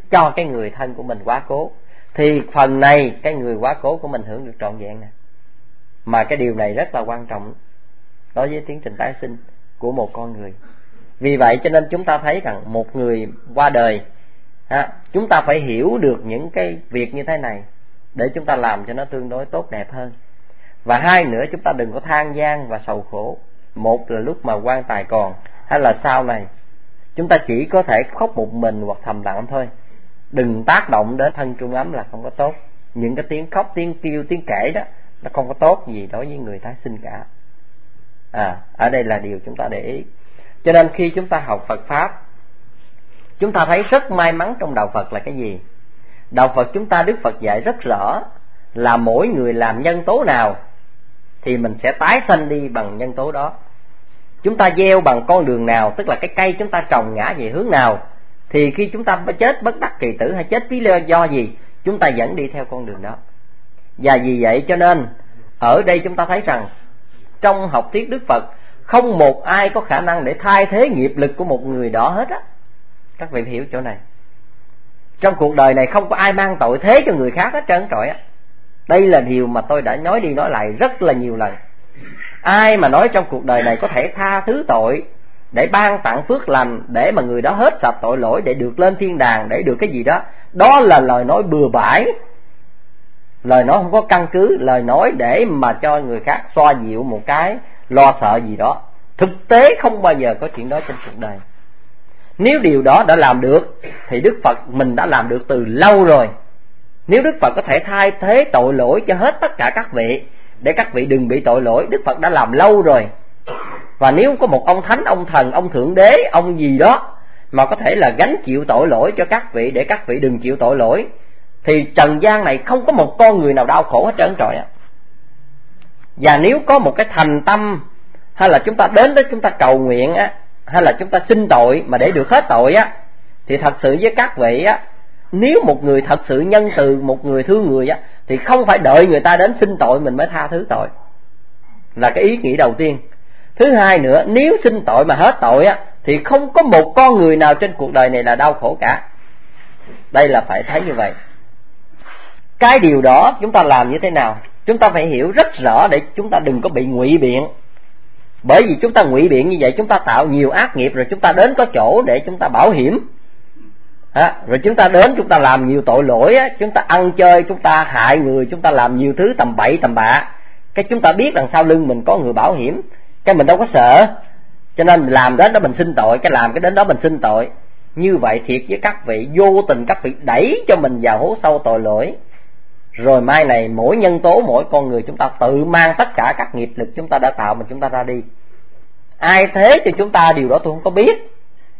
cho cái người thân của mình quá cố, thì phần này cái người quá cố của mình hưởng được trọn vẹn nè. Mà cái điều này rất là quan trọng đối với tiến trình tái sinh của một con người. Vì vậy cho nên chúng ta thấy rằng một người qua đời, ha, chúng ta phải hiểu được những cái việc như thế này để chúng ta làm cho nó tương đối tốt đẹp hơn. Và hai nữa, chúng ta đừng có than gian và sầu khổ. Một là lúc mà quan tài còn, hay là sau này chúng ta chỉ có thể khóc một mình hoặc thầm lặng thôi. Đừng tác động đến thân trung ấm là không có tốt. Những cái tiếng khóc, tiếng kêu, tiếng kể đó nó không có tốt gì đối với người tái sinh cả. À, ở đây là điều chúng ta để ý. Cho nên khi chúng ta học Phật Pháp, chúng ta thấy rất may mắn trong Đạo Phật là cái gì? Đạo Phật chúng ta, Đức Phật dạy rất rõ là mỗi người làm nhân tố nào thì mình sẽ tái sanh đi bằng nhân tố đó. Chúng ta gieo bằng con đường nào, tức là cái cây chúng ta trồng ngã về hướng nào, thì khi chúng ta chết bất đắc kỳ tử hay chết vì lý do gì, chúng ta vẫn đi theo con đường đó. Và vì vậy cho nên ở đây chúng ta thấy rằng trong học thuyết Đức Phật, không một ai có khả năng để thay thế nghiệp lực của một người đó hết á. Các vị hiểu chỗ này. Trong cuộc đời này không có ai mang tội thế cho người khác hết trơn trọi á. Đây là điều mà tôi đã nói đi nói lại rất là nhiều lần. Ai mà nói trong cuộc đời này có thể tha thứ tội, để ban tặng phước lành, để mà người đó hết sạch tội lỗi, để được lên thiên đàng, để được cái gì đó, đó là lời nói bừa bãi, lời nói không có căn cứ, lời nói để mà cho người khác xoa dịu một cái lo sợ gì đó. Thực tế không bao giờ có chuyện đó trên cuộc đời. Nếu điều đó đã làm được thì Đức Phật mình đã làm được từ lâu rồi. Nếu Đức Phật có thể thay thế tội lỗi cho hết tất cả các vị, để các vị đừng bị tội lỗi, Đức Phật đã làm lâu rồi. Và nếu có một ông thánh, ông thần, ông thượng đế, ông gì đó mà có thể là gánh chịu tội lỗi cho các vị, để các vị đừng chịu tội lỗi, thì trần gian này không có một con người nào đau khổ hết trơn trọi á. Và nếu có một cái thành tâm, hay là chúng ta đến đó chúng ta cầu nguyện á, hay là chúng ta xin tội mà để được hết tội á, thì thật sự với các vị á, nếu một người thật sự nhân từ, một người thương người á, thì không phải đợi người ta đến xin tội mình mới tha thứ tội, là cái ý nghĩ đầu tiên. Thứ hai nữa, nếu xin tội mà hết tội á, thì không có một con người nào trên cuộc đời này là đau khổ cả. Đây là phải thấy như vậy. Cái điều đó chúng ta làm như thế nào? Chúng ta phải hiểu rất rõ để chúng ta đừng có bị ngụy biện. Bởi vì chúng ta ngụy biện như vậy, chúng ta tạo nhiều ác nghiệp, rồi chúng ta đến có chỗ để chúng ta bảo hiểm. À, rồi chúng ta đến chúng ta làm nhiều tội lỗi á, chúng ta ăn chơi, chúng ta hại người, chúng ta làm nhiều thứ tầm bậy tầm bạ. Cái chúng ta biết đằng sau lưng mình có người bảo hiểm, cái mình đâu có sợ, cho nên mình làm đến đó mình xin tội, cái làm cái đến đó mình xin tội. Như vậy thiệt với các vị, vô tình các vị đẩy cho mình vào hố sâu tội lỗi. Rồi mai này mỗi nhân tố, mỗi con người chúng ta tự mang tất cả các nghiệp lực chúng ta đã tạo mà chúng ta ra đi. Ai thế cho chúng ta điều đó tôi không có biết.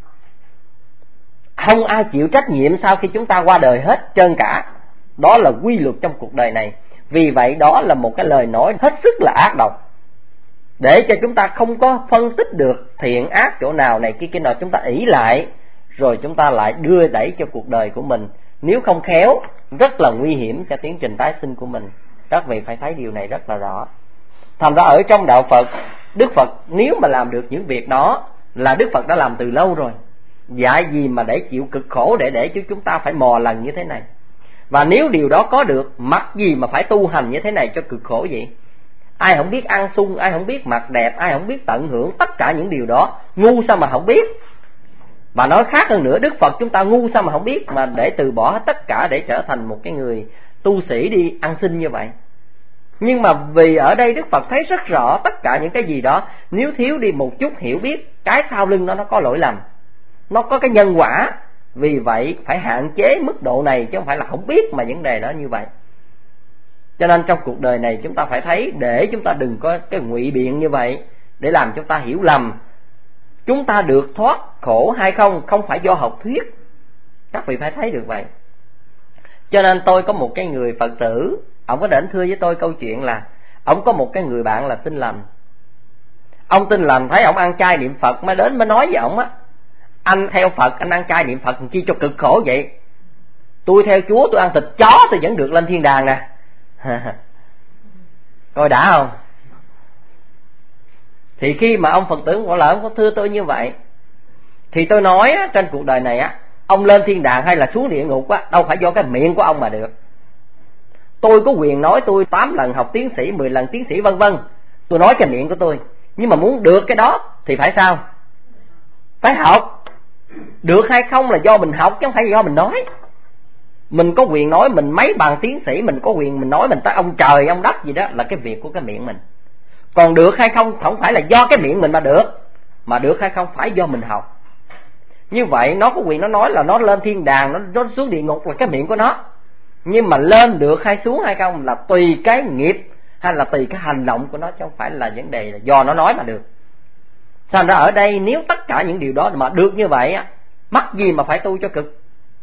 Không ai chịu trách nhiệm sau khi chúng ta qua đời hết trơn cả. Đó là quy luật trong cuộc đời này. Vì vậy đó là một cái lời nói hết sức là ác độc, để cho chúng ta không có phân tích được thiện ác chỗ nào này kia kia nào, chúng ta ỷ lại, rồi chúng ta lại đưa đẩy cho cuộc đời của mình. Nếu không khéo, rất là nguy hiểm cho tiến trình tái sinh của mình. Các vị phải thấy điều này rất là rõ. Thành ra ở trong đạo Phật, Đức Phật nếu mà làm được những việc đó là Đức Phật đã làm từ lâu rồi. Dạy gì mà để chịu cực khổ, để để cho chúng ta phải mò lần như thế này. Và nếu điều đó có được, mặc gì mà phải tu hành như thế này cho cực khổ vậy? Ai không biết ăn sung, ai không biết mặc đẹp, ai không biết tận hưởng tất cả những điều đó, ngu sao mà không biết. Mà nói khác hơn nữa, Đức Phật chúng ta ngu sao mà không biết, mà để từ bỏ hết tất cả để trở thành một cái người tu sĩ đi ăn xin như vậy. Nhưng mà vì ở đây Đức Phật thấy rất rõ tất cả những cái gì đó, nếu thiếu đi một chút hiểu biết, cái sau lưng nó nó có lỗi lầm, nó có cái nhân quả. Vì vậy phải hạn chế mức độ này, chứ không phải là không biết mà vấn đề đó như vậy. Cho nên trong cuộc đời này chúng ta phải thấy, để chúng ta đừng có cái ngụy biện như vậy, để làm chúng ta hiểu lầm. Chúng ta được thoát khổ hay không, không phải do học thuyết. Các vị phải thấy được vậy. Cho nên tôi có một cái người Phật tử, ông có đến thưa với tôi câu chuyện là ông có một cái người bạn là Tin Lành. Ông Tin Lành thấy ông ăn chay niệm Phật mới đến mới nói với ông á: anh theo Phật, anh ăn chay niệm Phật chi cho cực khổ vậy? Tôi theo Chúa, tôi ăn thịt chó tôi vẫn được lên thiên đàng nè. Coi đã không? Thì khi mà ông Phật tử gọi là ông có thưa tôi như vậy, thì tôi nói á, trên cuộc đời này á, ông lên thiên đàng hay là xuống địa ngục á, đâu phải do cái miệng của ông mà được. Tôi có quyền nói tôi tám lần học tiến sĩ, mười lần tiến sĩ vân vân, tôi nói cái miệng của tôi. Nhưng mà muốn được cái đó thì phải sao? Phải học. Được hay không là do mình học chứ không phải do mình nói. Mình có quyền nói mình mấy bằng tiến sĩ, mình có quyền mình nói mình tới ông trời ông đất gì đó, là cái việc của cái miệng mình. Còn được hay không không phải là do cái miệng mình mà được, mà được hay không phải do mình học. Như vậy nó có quyền nó nói là nó lên thiên đàng, nó, nó xuống địa ngục là cái miệng của nó. Nhưng mà lên được hay xuống hay không là tùy cái nghiệp hay là tùy cái hành động của nó, chứ không phải là vấn đề là do nó nói mà được. Thành ra ở đây nếu tất cả những điều đó mà được như vậy á, mắc gì mà phải tu cho cực.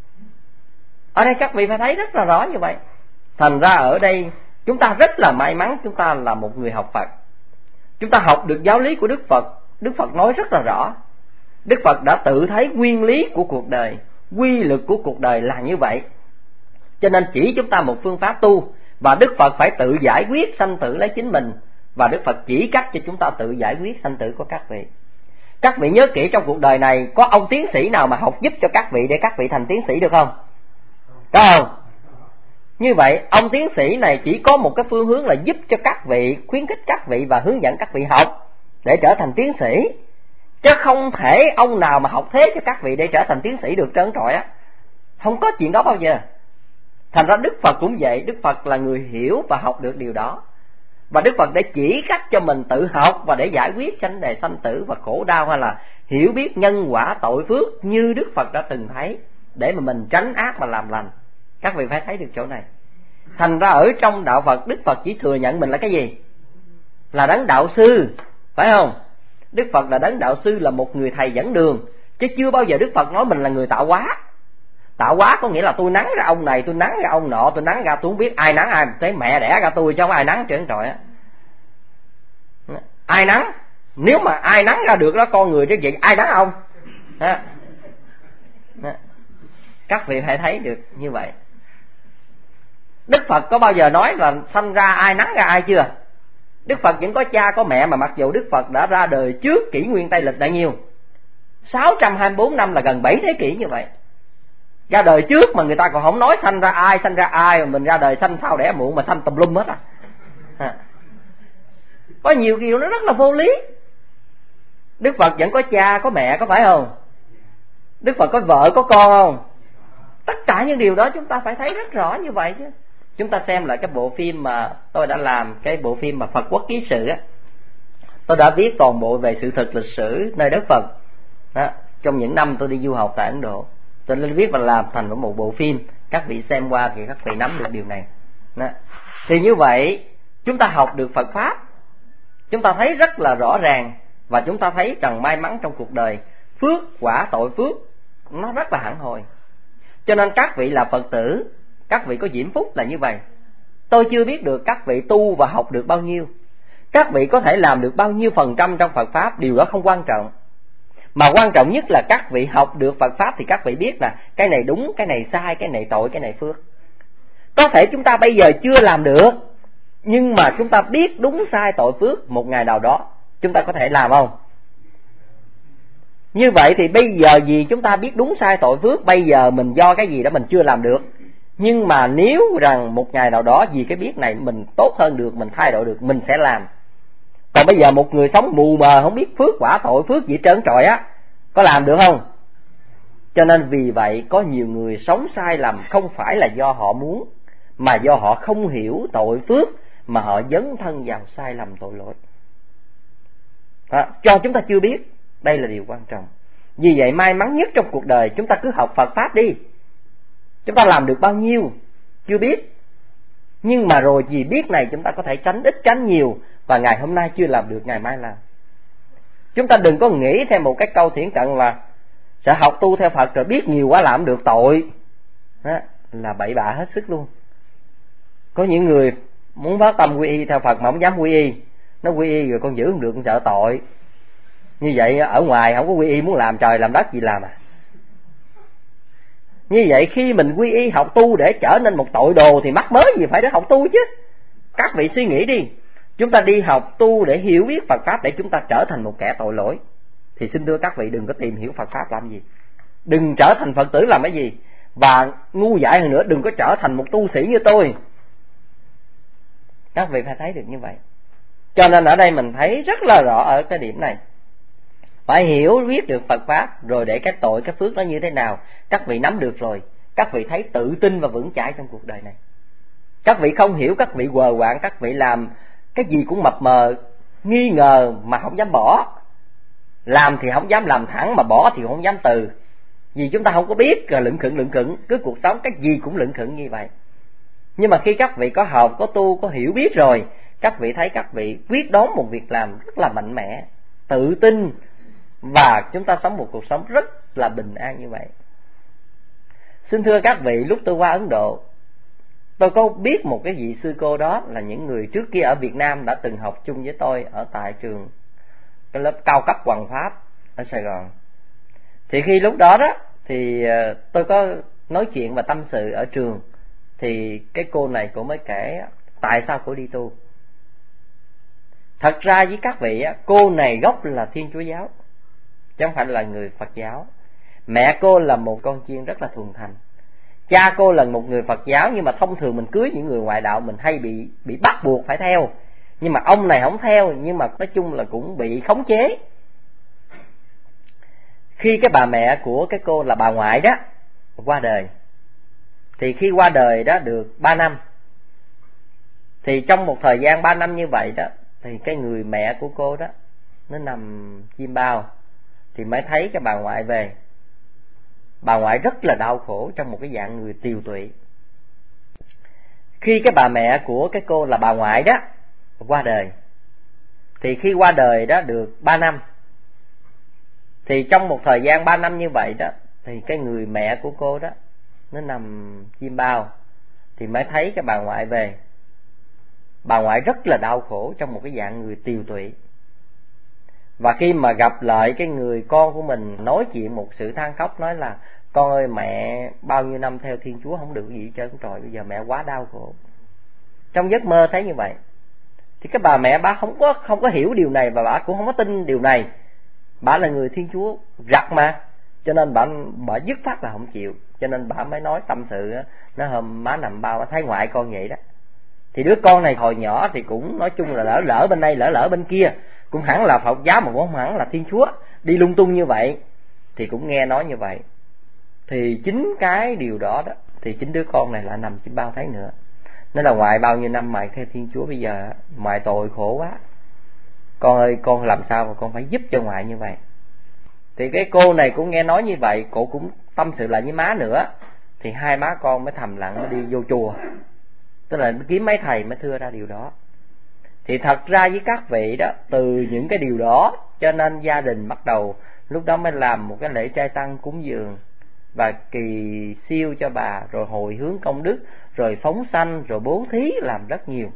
Ở đây các vị phải thấy rất là rõ như vậy. Thành ra ở đây chúng ta rất là may mắn, chúng ta là một người học Phật. Chúng ta học được giáo lý của Đức Phật. Đức Phật nói rất là rõ. Đức Phật đã tự thấy nguyên lý của cuộc đời, quy luật của cuộc đời là như vậy. Cho nên chỉ chúng ta một phương pháp tu, và Đức Phật phải tự giải quyết sanh tử lấy chính mình, và Đức Phật chỉ cách cho chúng ta tự giải quyết sanh tử của các vị. Các vị nhớ kỹ, trong cuộc đời này có ông tiến sĩ nào mà học giúp cho các vị để các vị thành tiến sĩ được không? Có không? Như vậy ông tiến sĩ này chỉ có một cái phương hướng là giúp cho các vị, khuyến khích các vị và hướng dẫn các vị học để trở thành tiến sĩ. Chứ không thể ông nào mà học thế cho các vị để trở thành tiến sĩ được trơn trọi á. Không có chuyện đó bao giờ. Thành ra Đức Phật cũng vậy. Đức Phật là người hiểu và học được điều đó, và Đức Phật để chỉ cách cho mình tự học và để giải quyết vấn đề sanh tử và khổ đau, hay là hiểu biết nhân quả tội phước như Đức Phật đã từng thấy, để mà mình tránh ác mà làm lành. Các vị phải thấy được chỗ này. Thành ra ở trong đạo Phật, Đức Phật chỉ thừa nhận mình là cái gì? Là đấng đạo sư, phải không? Đức Phật là đấng đạo sư, là một người thầy dẫn đường, chứ chưa bao giờ Đức Phật nói mình là người tạo hóa. Tạo hóa có nghĩa là tôi nắng ra ông này, tôi nắng ra ông nọ, tôi nắng ra tôi không biết ai nắng ai, thấy mẹ đẻ ra tôi chứ không ai nắng trơn trọi á. Ai nắng? Nếu mà ai nắng ra được đó con người chứ vậy ai nắng ông? Ha. Các vị phải thấy được như vậy. Đức Phật có bao giờ nói là sanh ra ai nắng ra ai chưa? Đức Phật vẫn có cha có mẹ, mà mặc dù Đức Phật đã ra đời trước kỷ nguyên Tây lịch đã nhiêu? sáu trăm hai mươi bốn năm, là gần bảy thế kỷ như vậy. Ra đời trước mà người ta còn không nói sanh ra ai, sanh ra ai, mà mình ra đời sanh sao đẻ muộn mà sanh tùm lum hết à. à. Có nhiều điều nó rất là vô lý. Đức Phật vẫn có cha có mẹ, có phải không? Đức Phật có vợ có con không? Tất cả những điều đó chúng ta phải thấy rất rõ như vậy chứ. Chúng ta xem lại cái bộ phim mà tôi đã làm, cái bộ phim mà Phật Quốc Ký Sự á. Tôi đã viết toàn bộ về sự thực lịch sử nơi đất Phật đó. Trong những năm tôi đi du học tại Ấn Độ, tôi đã viết và làm thành một bộ phim. Các vị xem qua thì các vị nắm được điều này đó. Thì như vậy chúng ta học được Phật Pháp, chúng ta thấy rất là rõ ràng, và chúng ta thấy rằng may mắn trong cuộc đời, phước quả tội phước nó rất là hẳn hồi. Cho nên các vị là Phật tử, các vị có diễm phúc là như vậy. Tôi chưa biết được các vị tu và học được bao nhiêu, các vị có thể làm được bao nhiêu phần trăm trong Phật Pháp, điều đó không quan trọng. Mà quan trọng nhất là các vị học được Phật Pháp thì các vị biết là cái này đúng, cái này sai, cái này tội, cái này phước. Có thể chúng ta bây giờ chưa làm được, nhưng mà chúng ta biết đúng sai tội phước, một ngày nào đó chúng ta có thể làm không? Như vậy thì bây giờ vì chúng ta biết đúng sai tội phước, bây giờ mình do cái gì đó mình chưa làm được, nhưng mà nếu rằng một ngày nào đó vì cái biết này mình tốt hơn được, mình thay đổi được, mình sẽ làm. Còn bây giờ một người sống mù mờ không biết phước quả tội phước gì trơn trọi á, có làm được không? Cho nên vì vậy có nhiều người sống sai lầm không phải là do họ muốn, mà do họ không hiểu tội phước, mà họ dấn thân vào sai lầm tội lỗi đó, cho chúng ta chưa biết. Đây là điều quan trọng. Vì vậy may mắn nhất trong cuộc đời, chúng ta cứ học Phật Pháp đi. Chúng ta làm được bao nhiêu chưa biết, nhưng mà rồi vì biết này chúng ta có thể tránh ít tránh nhiều, và ngày hôm nay chưa làm được ngày mai làm. Chúng ta đừng có nghĩ theo một cái câu thiển cận là sẽ học tu theo Phật rồi biết nhiều quá làm được tội đó, là bậy bạ hết sức luôn. Có những người muốn phát tâm quy y theo Phật mà không dám quy y, nó quy y rồi con giữ không được, con sợ tội. Như vậy ở ngoài không có quy y, muốn làm trời làm đất gì làm à. Như vậy khi mình quy y học tu để trở nên một tội đồ thì mắc mới gì phải để học tu chứ. Các vị suy nghĩ đi, chúng ta đi học tu để hiểu biết Phật Pháp để chúng ta trở thành một kẻ tội lỗi, thì xin thưa các vị đừng có tìm hiểu Phật Pháp làm gì. đừng trở thành Phật tử làm cái gì, và ngu dại hơn nữa, đừng có trở thành một tu sĩ như tôi. Các vị phải thấy được như vậy. Cho nên ở đây mình thấy rất là rõ ở cái điểm này. Phải hiểu biết được Phật Pháp, rồi để cái tội, cái phước nó như thế nào, các vị nắm được rồi, các vị thấy tự tin và vững chãi trong cuộc đời này. Các vị không hiểu, các vị quờ quạng, các vị làm cái gì cũng mập mờ, nghi ngờ mà không dám bỏ. Làm thì không dám làm thẳng, mà bỏ thì không dám từ. Vì chúng ta không có biết, lững khững lững khững, cứ cuộc sống cái gì cũng lững khững như vậy. Nhưng mà khi các vị có học, có tu, có hiểu biết rồi, các vị thấy các vị quyết đoán một việc làm rất là mạnh mẽ, tự tin, và chúng ta sống một cuộc sống rất là bình an như vậy. Xin thưa các vị, lúc tôi qua Ấn Độ, tôi có biết một cái vị sư cô đó là những người trước kia ở Việt Nam đã từng học chung với tôi ở tại trường cái lớp cao cấp Hoàng Pháp ở Sài Gòn. Thì khi lúc đó đó thì tôi có nói chuyện và tâm sự ở trường, thì cái cô này cô mới kể tại sao cô đi tu. Thật ra với các vị, cô này gốc là Thiên Chúa giáo, chứ không phải là người Phật giáo. Mẹ cô là một con chiên rất là thuần thành. Cha cô là một người Phật giáo, nhưng mà thông thường mình cưới những người ngoại đạo mình hay bị bị bắt buộc phải theo. Nhưng mà ông này không theo, nhưng mà nói chung là cũng bị khống chế. Khi cái bà mẹ của cái cô là bà ngoại đó qua đời, thì khi qua đời đó được ba năm, thì trong một thời gian ba năm như vậy đó, thì cái người mẹ của cô đó nó nằm chim bao, thì mới thấy cái bà ngoại về. Bà ngoại rất là đau khổ trong một cái dạng người tiều tụy. Khi cái bà mẹ của cái cô là bà ngoại đó qua đời, thì khi qua đời đó được ba năm, thì trong một thời gian ba năm như vậy đó, thì cái người mẹ của cô đó nó nằm chim bao, thì mới thấy cái bà ngoại về. Bà ngoại rất là đau khổ trong một cái dạng người tiều tụy. Và khi mà gặp lại cái người con của mình, nói chuyện một sự than khóc, nói là con ơi, mẹ bao nhiêu năm theo Thiên Chúa không được gì hết trơn, trời bây giờ mẹ quá đau khổ. Trong giấc mơ thấy như vậy. Thì cái bà mẹ bà không có không có hiểu điều này, và bà cũng không có tin điều này. Bà là người Thiên Chúa rặt mà, cho nên bà bà dứt phát là không chịu. Cho nên bà mới nói tâm sự, nó hôm má nằm bao má thấy ngoại con vậy đó. Thì đứa con này hồi nhỏ thì cũng nói chung là lỡ lỡ bên đây lỡ lỡ bên kia, cũng hẳn là Phật giáo mà cũng không hẳn là Thiên Chúa, đi lung tung như vậy. Thì cũng nghe nói như vậy. Thì chính cái điều đó đó, thì chính đứa con này lại nằm chim bao thấy nữa. Nó là ngoại bao nhiêu năm mày theo Thiên Chúa, bây giờ ngoại tội khổ quá, con ơi con làm sao mà con phải giúp cho ngoại như vậy. Thì cái cô này cũng nghe nói như vậy, cô cũng tâm sự lại với má nữa. Thì hai má con mới thầm lặng mới đi vô chùa, tức là kiếm mấy thầy mới thưa ra điều đó. Thì thật ra với các vị đó, từ những cái điều đó cho nên gia đình bắt đầu lúc đó mới làm một cái lễ trai tăng cúng dường và kỳ siêu cho bà, rồi hồi hướng công đức, rồi phóng sanh, rồi bố thí, làm rất nhiều.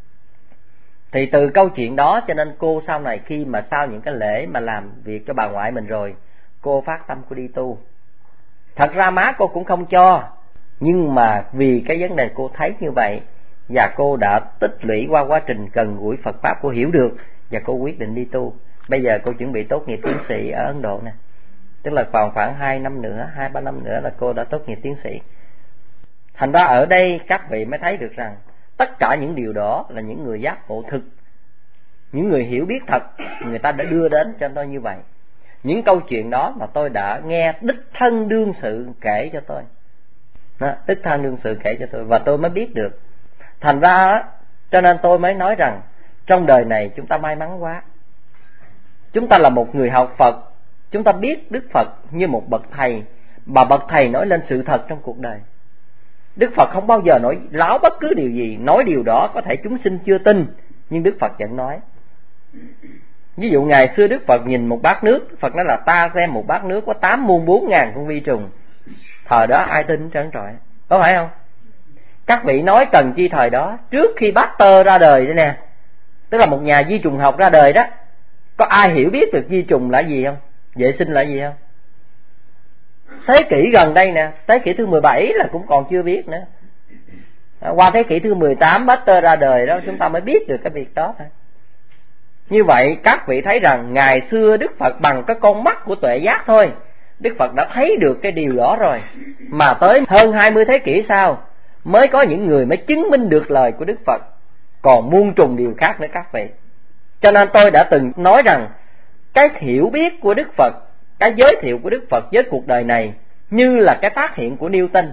Thì từ câu chuyện đó cho nên cô sau này khi mà sau những cái lễ mà làm việc cho bà ngoại mình rồi, cô phát tâm cô đi tu. Thật ra má cô cũng không cho, nhưng mà vì cái vấn đề cô thấy như vậy, và cô đã tích lũy qua quá trình gần gũi Phật Pháp, cô hiểu được và cô quyết định đi tu. Bây giờ cô chuẩn bị tốt nghiệp tiến sĩ ở Ấn Độ nè, tức là còn khoảng hai năm nữa, hai ba năm nữa là cô đã tốt nghiệp tiến sĩ. Thành ra ở đây các vị mới thấy được rằng tất cả những điều đó là những người giác ngộ thực, những người hiểu biết thật, người ta đã đưa đến cho tôi như vậy. Những câu chuyện đó mà tôi đã nghe đích thân đương sự kể cho tôi đó, đích thân đương sự kể cho tôi, và tôi mới biết được. Thành ra cho nên tôi mới nói rằng trong đời này chúng ta may mắn quá. Chúng ta là một người học Phật, chúng ta biết Đức Phật như một bậc thầy, mà bậc thầy nói lên sự thật trong cuộc đời. Đức Phật không bao giờ nói láo bất cứ điều gì, nói điều đó có thể chúng sinh chưa tin, nhưng Đức Phật vẫn nói. Ví dụ ngày xưa Đức Phật nhìn một bát nước, Đức Phật nói là ta xem một bát nước có tám muôn bốn ngàn con vi trùng. Thời đó ai tin trơn trọi, có phải không? Các vị nói cần chi thời đó, trước khi Pasteur ra đời đây nè, tức là một nhà vi trùng học ra đời đó, có ai hiểu biết được vi trùng là gì không? Vệ sinh là gì không? Thế kỷ gần đây nè, thế kỷ thứ mười bảy là cũng còn chưa biết nữa. Qua thế kỷ thứ mười tám Pasteur ra đời đó, chúng ta mới biết được cái việc đó thôi. Như vậy các vị thấy rằng ngày xưa Đức Phật bằng cái con mắt của tuệ giác thôi Đức Phật đã thấy được cái điều đó rồi, mà tới hơn hai mươi thế kỷ sau mới có những người mới chứng minh được lời của Đức Phật, còn muôn trùng điều khác nữa các vị. Cho nên tôi đã từng nói rằng cái hiểu biết của Đức Phật, cái giới thiệu của Đức Phật với cuộc đời này như là cái phát hiện của Newton.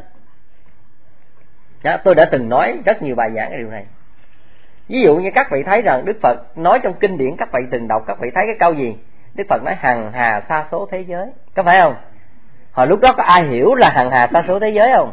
Đó, tôi đã từng nói rất nhiều bài giảng cái điều này. Ví dụ như các vị thấy rằng Đức Phật nói trong kinh điển, các vị từng đọc, các vị thấy cái câu gì? Đức Phật nói hằng hà sa số thế giới, có phải không? Hồi lúc đó có ai hiểu là hằng hà sa số thế giới không?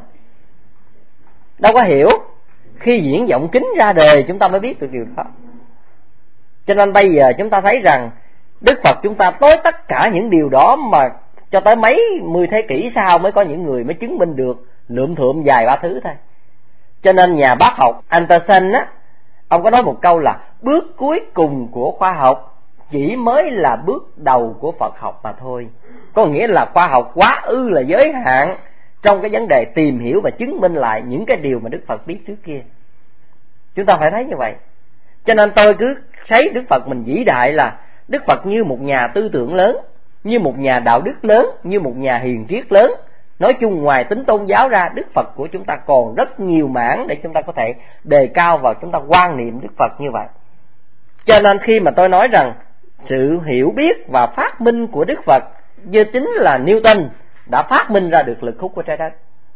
Đâu có hiểu. Khi diễn vọng kính ra đời chúng ta mới biết được điều đó. Cho nên bây giờ chúng ta thấy rằng Đức Phật chúng ta nói tất cả những điều đó mà cho tới mấy mươi thế kỷ sau mới có những người mới chứng minh được lượm thượm vài ba thứ thôi. Cho nên nhà bác học Anderson á, ông có nói một câu là bước cuối cùng của khoa học chỉ mới là bước đầu của Phật học mà thôi. Có nghĩa là khoa học quá ư là giới hạn trong cái vấn đề tìm hiểu và chứng minh lại những cái điều mà Đức Phật biết trước kia. Chúng ta phải thấy như vậy. Cho nên tôi cứ thấy Đức Phật mình vĩ đại là Đức Phật như một nhà tư tưởng lớn, như một nhà đạo đức lớn, như một nhà hiền triết lớn. Nói chung ngoài tính tôn giáo ra, Đức Phật của chúng ta còn rất nhiều mảng để chúng ta có thể đề cao vào chúng ta quan niệm Đức Phật như vậy. Cho nên khi mà tôi nói rằng sự hiểu biết và phát minh của Đức Phật như chính là Newton đã phát minh ra được lực hút của trái đất.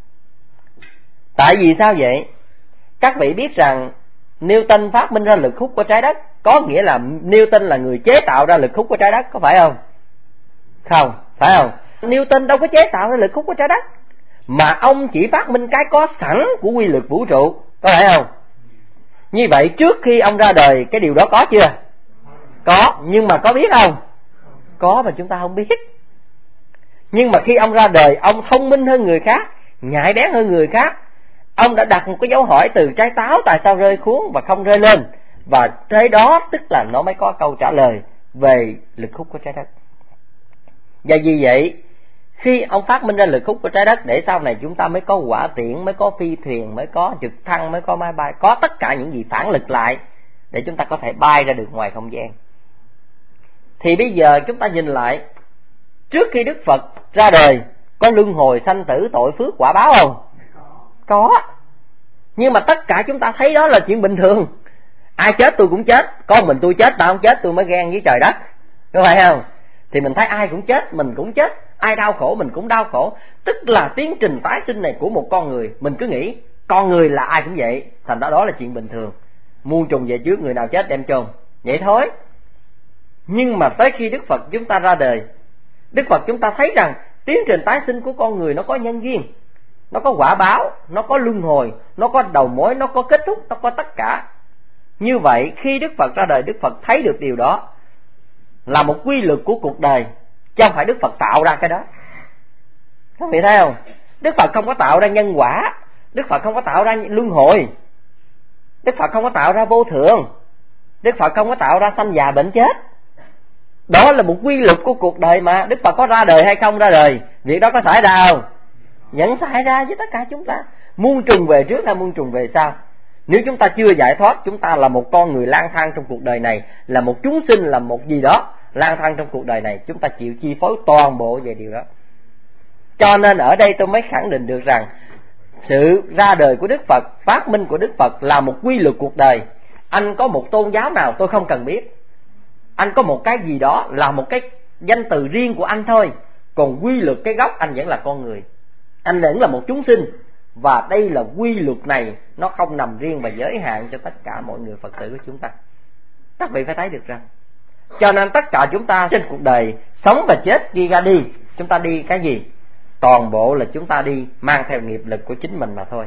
Tại vì sao vậy? Các vị biết rằng Newton phát minh ra lực hút của trái đất, có nghĩa là Newton là người chế tạo ra lực hút của trái đất, có phải không? Không, phải không? Newton đâu có chế tạo ra lực hút của trái đất, mà ông chỉ phát minh cái có sẵn của quy luật vũ trụ, có phải không? Như vậy trước khi ông ra đời cái điều đó có chưa? Có, nhưng mà có biết không? Có mà chúng ta không biết. Nhưng mà khi ông ra đời, ông thông minh hơn người khác, nhạy bén hơn người khác. Ông đã đặt một cái dấu hỏi từ trái táo tại sao rơi xuống và không rơi lên, và thế đó tức là nó mới có câu trả lời về lực hút của trái đất. Và vì vậy khi ông phát minh ra lực hút của trái đất, để sau này chúng ta mới có hỏa tiễn, mới có phi thuyền, mới có trực thăng, mới có máy bay, có tất cả những gì phản lực lại để chúng ta có thể bay ra được ngoài không gian. Thì bây giờ chúng ta nhìn lại, trước khi Đức Phật ra đời có luân hồi sanh tử tội phước quả báo không? Có. Nhưng mà tất cả chúng ta thấy đó là chuyện bình thường. Ai chết tôi cũng chết, con mình tôi chết, tao không chết tôi mới ghen với trời đất, có phải không? Thì mình thấy ai cũng chết, mình cũng chết, ai đau khổ mình cũng đau khổ. Tức là tiến trình tái sinh này của một con người, mình cứ nghĩ con người là ai cũng vậy, thành ra đó là chuyện bình thường. Muôn trùng về trước, người nào chết đem chôn, vậy thôi. Nhưng mà tới khi Đức Phật chúng ta ra đời, Đức Phật chúng ta thấy rằng tiến trình tái sinh của con người nó có nhân duyên, nó có quả báo, nó có luân hồi, nó có đầu mối, nó có kết thúc, nó có tất cả. Như vậy khi Đức Phật ra đời, Đức Phật thấy được điều đó là một quy luật của cuộc đời, chứ không phải Đức Phật tạo ra cái đó. Các vị thấy không? Đức Phật không có tạo ra nhân quả, Đức Phật không có tạo ra luân hồi, Đức Phật không có tạo ra vô thường, Đức Phật không có tạo ra sanh già bệnh chết. Đó là một quy luật của cuộc đời mà. Đức Phật có ra đời hay không ra đời, việc đó có xảy ra không? Vẫn xảy ra với tất cả chúng ta, muôn trùng về trước hay muôn trùng về sau. Nếu chúng ta chưa giải thoát, chúng ta là một con người lang thang trong cuộc đời này, là một chúng sinh, là một gì đó lang thang trong cuộc đời này, chúng ta chịu chi phối toàn bộ về điều đó. Cho nên ở đây tôi mới khẳng định được rằng sự ra đời của Đức Phật, phát minh của Đức Phật là một quy luật cuộc đời. Anh có một tôn giáo nào tôi không cần biết, anh có một cái gì đó là một cái danh từ riêng của anh thôi, còn quy luật cái gốc anh vẫn là con người, anh vẫn là một chúng sinh. Và đây là quy luật này, nó không nằm riêng và giới hạn cho tất cả mọi người Phật tử của chúng ta. Các vị phải thấy được rằng, cho nên tất cả chúng ta trên cuộc đời sống và chết đi ra đi, chúng ta đi cái gì? Toàn bộ là chúng ta đi mang theo nghiệp lực của chính mình mà thôi.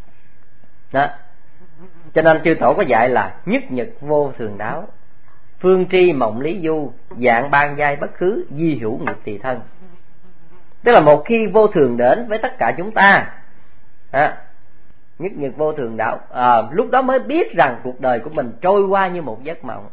Đó. Cho nên chư tổ có dạy là nhất nhật vô thường đáo, phương tri mộng lý du, dạng ban giai bất khứ, di hữu nghiệp tỳ thân. Tức là một khi vô thường đến với tất cả chúng ta, à, nhất nhật vô thường đáo, à, lúc đó mới biết rằng cuộc đời của mình trôi qua như một giấc mộng.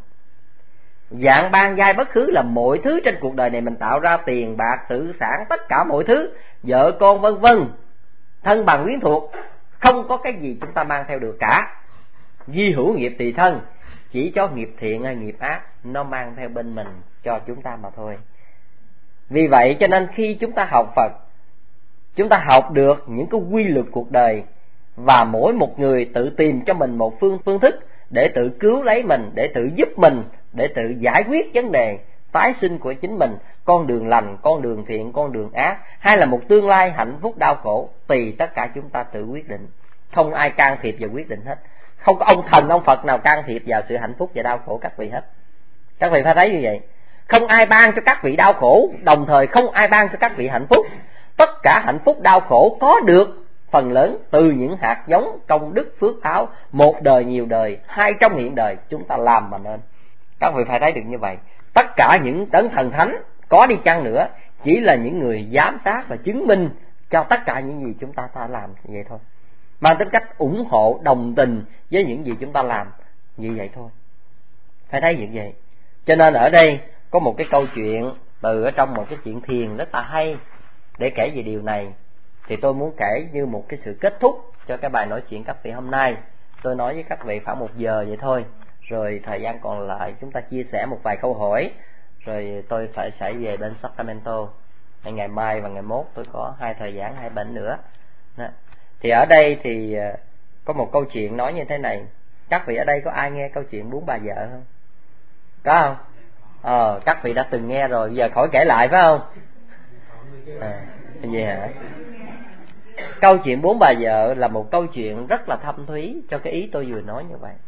Dạng ban giai bất khứ là mọi thứ trên cuộc đời này mình tạo ra, tiền bạc tự sản, tất cả mọi thứ, vợ con vân vân, thân bằng quyến thuộc, không có cái gì chúng ta mang theo được cả. Di hữu nghiệp tỳ thân, chỉ cho nghiệp thiện hay nghiệp ác nó mang theo bên mình cho chúng ta mà thôi. Vì vậy cho nên khi chúng ta học Phật, chúng ta học được những cái quy luật cuộc đời, và mỗi một người tự tìm cho mình một phương phương thức để tự cứu lấy mình, để tự giúp mình, để tự giải quyết vấn đề tái sinh của chính mình, con đường lành, con đường thiện, con đường ác, hay là một tương lai hạnh phúc đau khổ, tùy tất cả chúng ta tự quyết định. Không ai can thiệp vào quyết định hết. Không có ông thần, ông Phật nào can thiệp vào sự hạnh phúc và đau khổ các vị hết. Các vị phải thấy như vậy. Không ai ban cho các vị đau khổ, đồng thời không ai ban cho các vị hạnh phúc. Tất cả hạnh phúc đau khổ có được phần lớn từ những hạt giống công đức phước báo, một đời nhiều đời, hai trong hiện đời chúng ta làm mà nên. Các vị phải thấy được như vậy. Tất cả những đấng thần thánh có đi chăng nữa chỉ là những người giám sát và chứng minh cho tất cả những gì chúng ta ta làm vậy thôi, mang tính cách ủng hộ, đồng tình với những gì chúng ta làm như vậy thôi. Phải thấy như vậy. Cho nên ở đây có một cái câu chuyện từ ở trong một cái chuyện thiền rất là hay để kể về điều này. Thì tôi muốn kể như một cái sự kết thúc cho cái bài nói chuyện các vị hôm nay. Tôi nói với các vị khoảng một giờ vậy thôi, rồi thời gian còn lại chúng ta chia sẻ một vài câu hỏi, rồi tôi phải sẽ về bên Sacramento. Ngày mai và ngày mốt tôi có hai thời giảng hai bệnh nữa. Đó. Thì ở đây thì có một câu chuyện nói như thế này. Các vị ở đây có ai nghe câu chuyện bốn bà vợ không? Có không? Ờ, các vị đã từng nghe rồi, giờ khỏi kể lại phải không? À, gì hả? Câu chuyện bốn bà vợ là một câu chuyện rất là thâm thúy cho cái ý tôi vừa nói như vậy.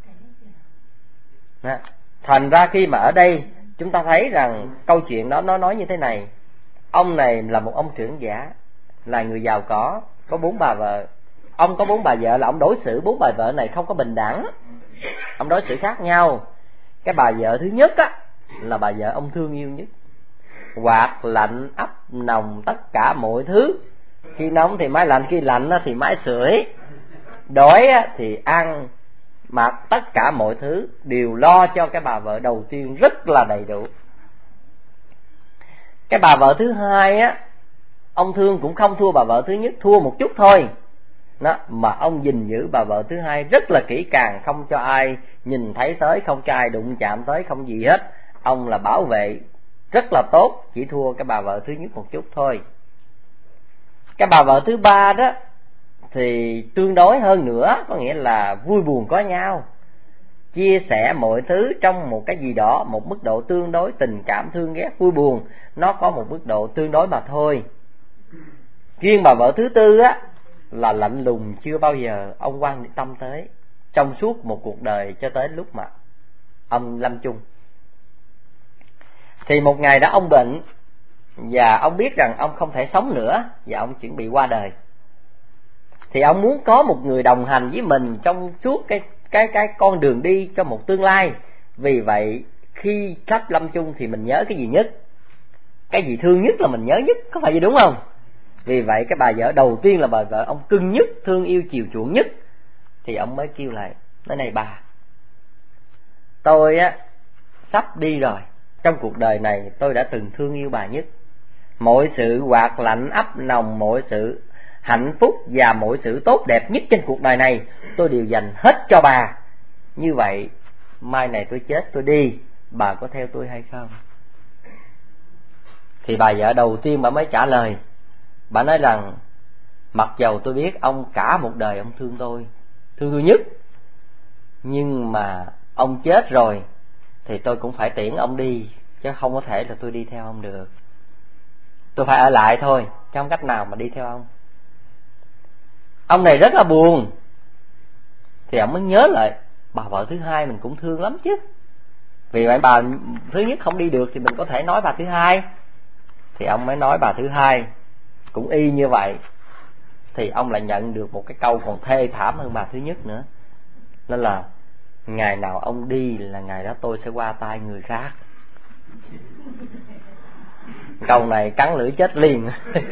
Đó. Thành ra khi mà ở đây chúng ta thấy rằng câu chuyện đó nó nói như thế này. Ông này là một ông trưởng giả, là người giàu có, có bốn bà vợ. Ông có bốn bà vợ là ông đối xử bốn bà vợ này không có bình đẳng. Ông đối xử khác nhau. Cái bà vợ thứ nhất á là bà vợ ông thương yêu nhất. Quạt lạnh ấp nồng tất cả mọi thứ. Khi nóng thì máy lạnh, khi lạnh thì máy sưởi. Đói thì ăn, mặc, tất cả mọi thứ đều lo cho cái bà vợ đầu tiên rất là đầy đủ. Cái bà vợ thứ hai á, ông thương cũng không thua bà vợ thứ nhất, thua một chút thôi. Đó, mà ông gìn giữ bà vợ thứ hai rất là kỹ càng, không cho ai nhìn thấy tới, không cho ai đụng chạm tới, không gì hết. Ông là bảo vệ rất là tốt, chỉ thua cái bà vợ thứ nhất một chút thôi. Cái bà vợ thứ ba đó thì tương đối hơn nữa, có nghĩa là vui buồn có nhau, chia sẻ mọi thứ trong một cái gì đó, một mức độ tương đối, tình cảm thương ghét vui buồn nó có một mức độ tương đối mà thôi. Riêng bà vợ thứ tư á là lạnh lùng, chưa bao giờ ông quan tâm tới trong suốt một cuộc đời cho tới lúc mà ông lâm chung. Thì một ngày đó ông bệnh, và ông biết rằng ông không thể sống nữa, và ông chuẩn bị qua đời. Thì ông muốn có một người đồng hành với mình trong suốt cái cái cái con đường đi cho một tương lai. Vì vậy khi sắp lâm chung thì mình nhớ cái gì nhất? Cái gì thương nhất là mình nhớ nhất, có phải vậy đúng không? Vì vậy cái bà vợ đầu tiên là bà vợ ông cưng nhất, thương yêu chiều chuộng nhất, thì ông mới kêu lại, nói này bà, tôi á sắp đi rồi. Trong cuộc đời này tôi đã từng thương yêu bà nhất. Mọi sự quạt lạnh ấp nồng, mọi sự hạnh phúc và mọi sự tốt đẹp nhất trên cuộc đời này tôi đều dành hết cho bà. Như vậy mai này tôi chết tôi đi, bà có theo tôi hay không? Thì bà vợ đầu tiên bà mới trả lời. Bà nói rằng mặc dầu tôi biết ông cả một đời ông thương tôi, thương tôi nhất, nhưng mà ông chết rồi thì tôi cũng phải tiễn ông đi, chứ không có thể là tôi đi theo ông được. Tôi phải ở lại thôi, chứ không cách nào mà đi theo ông. Ông này rất là buồn. Thì ông mới nhớ lại, bà vợ thứ hai mình cũng thương lắm chứ. Vì vậy bà thứ nhất không đi được thì mình có thể nói bà thứ hai. Thì ông mới nói bà thứ hai cũng y như vậy. Thì ông lại nhận được một cái câu còn thê thảm hơn bà thứ nhất nữa. Nên là ngày nào ông đi là ngày đó tôi sẽ qua tay người khác. Câu này cắn lưỡi chết liền.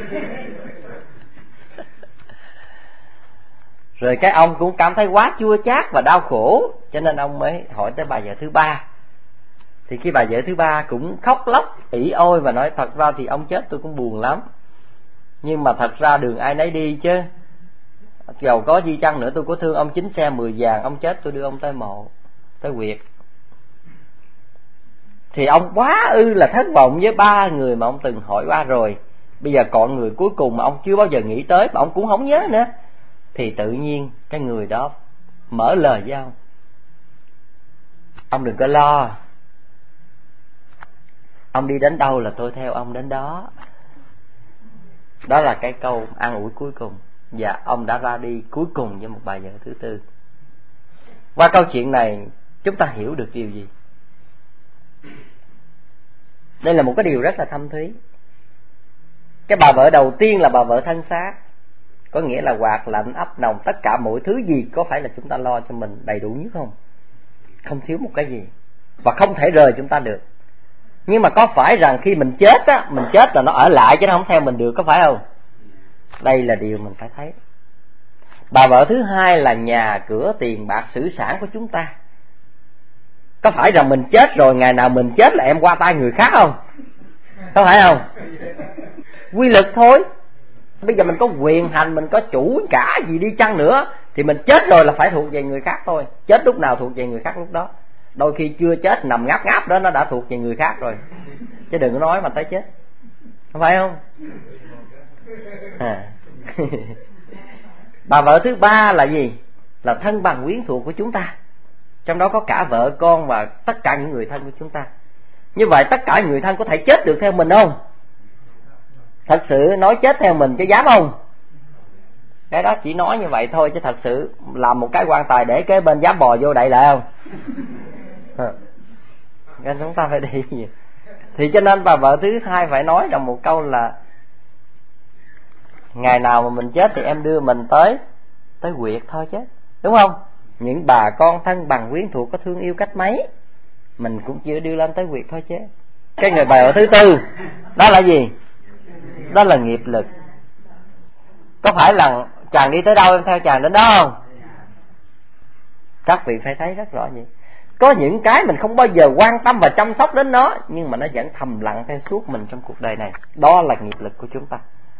Rồi cái ông cũng cảm thấy quá chua chát và đau khổ, cho nên ông mới hỏi tới bà vợ thứ ba. Thì khi bà vợ thứ ba cũng khóc lóc ỉ ôi và nói thật ra thì ông chết tôi cũng buồn lắm, nhưng mà thật ra đường ai nấy đi chứ. Dầu có gì chăng nữa tôi có thương ông chín xe mười vàng, ông chết tôi đưa ông tới mộ, tới huyệt. Thì ông quá ư là thất vọng với ba người mà ông từng hỏi qua rồi. Bây giờ còn người cuối cùng mà ông chưa bao giờ nghĩ tới, mà ông cũng không nhớ nữa. Thì tự nhiên cái người đó mở lời với ông: ông đừng có lo, ông đi đến đâu là tôi theo ông đến đó. Đó là cái câu an ủi cuối cùng. Và ông đã ra đi cuối cùng với một bà vợ thứ tư. Qua câu chuyện này chúng ta hiểu được điều gì? Đây là một cái điều rất là thâm thúy. Cái bà vợ đầu tiên là bà vợ thân xác, có nghĩa là quạt lạnh ấp nồng, tất cả mọi thứ gì có phải là chúng ta lo cho mình đầy đủ nhất không? Không thiếu một cái gì, và không thể rời chúng ta được. Nhưng mà có phải rằng khi mình chết á, mình chết là nó ở lại chứ nó không theo mình được, có phải không? Đây là điều mình phải thấy. Bà vợ thứ hai là nhà cửa tiền bạc sử sản của chúng ta. Có phải rằng mình chết rồi ngày nào mình chết là em qua tay người khác không? Có phải không? Quy luật thôi. Bây giờ mình có quyền hành, mình có chủ cả gì đi chăng nữa, thì mình chết rồi là phải thuộc về người khác thôi. Chết lúc nào thuộc về người khác lúc đó. Đôi khi chưa chết nằm ngáp ngáp đó nó đã thuộc về người khác rồi, chứ đừng có nói mà tới chết. Không phải không? À. Bà vợ thứ ba là gì? Là thân bằng quyến thuộc của chúng ta. Trong đó có cả vợ con và tất cả những người thân của chúng ta. Như vậy tất cả người thân có thể chết được theo mình không? Thật sự nói chết theo mình chứ dám không? Cái đó chỉ nói như vậy thôi, chứ thật sự làm một cái quan tài để kế bên dám bò vô đậy lại không? Nên chúng ta phải đi. Thì cho nên bà vợ thứ hai phải nói trong một câu là: ngày nào mà mình chết thì em đưa mình tới tới huyệt thôi chứ, đúng không? Những bà con thân bằng quyến thuộc có thương yêu cách mấy, mình cũng chưa đưa lên tới huyệt thôi chứ. Cái người bà vợ thứ tư đó là gì? Đó là nghiệp lực. Có phải là chàng đi tới đâu em theo chàng đến đó không? Các vị phải thấy rất rõ vậy. Có những cái mình không bao giờ quan tâm và chăm sóc đến nó, nhưng mà nó vẫn thầm lặng theo suốt mình trong cuộc đời này. Đó là nghiệp lực của chúng ta.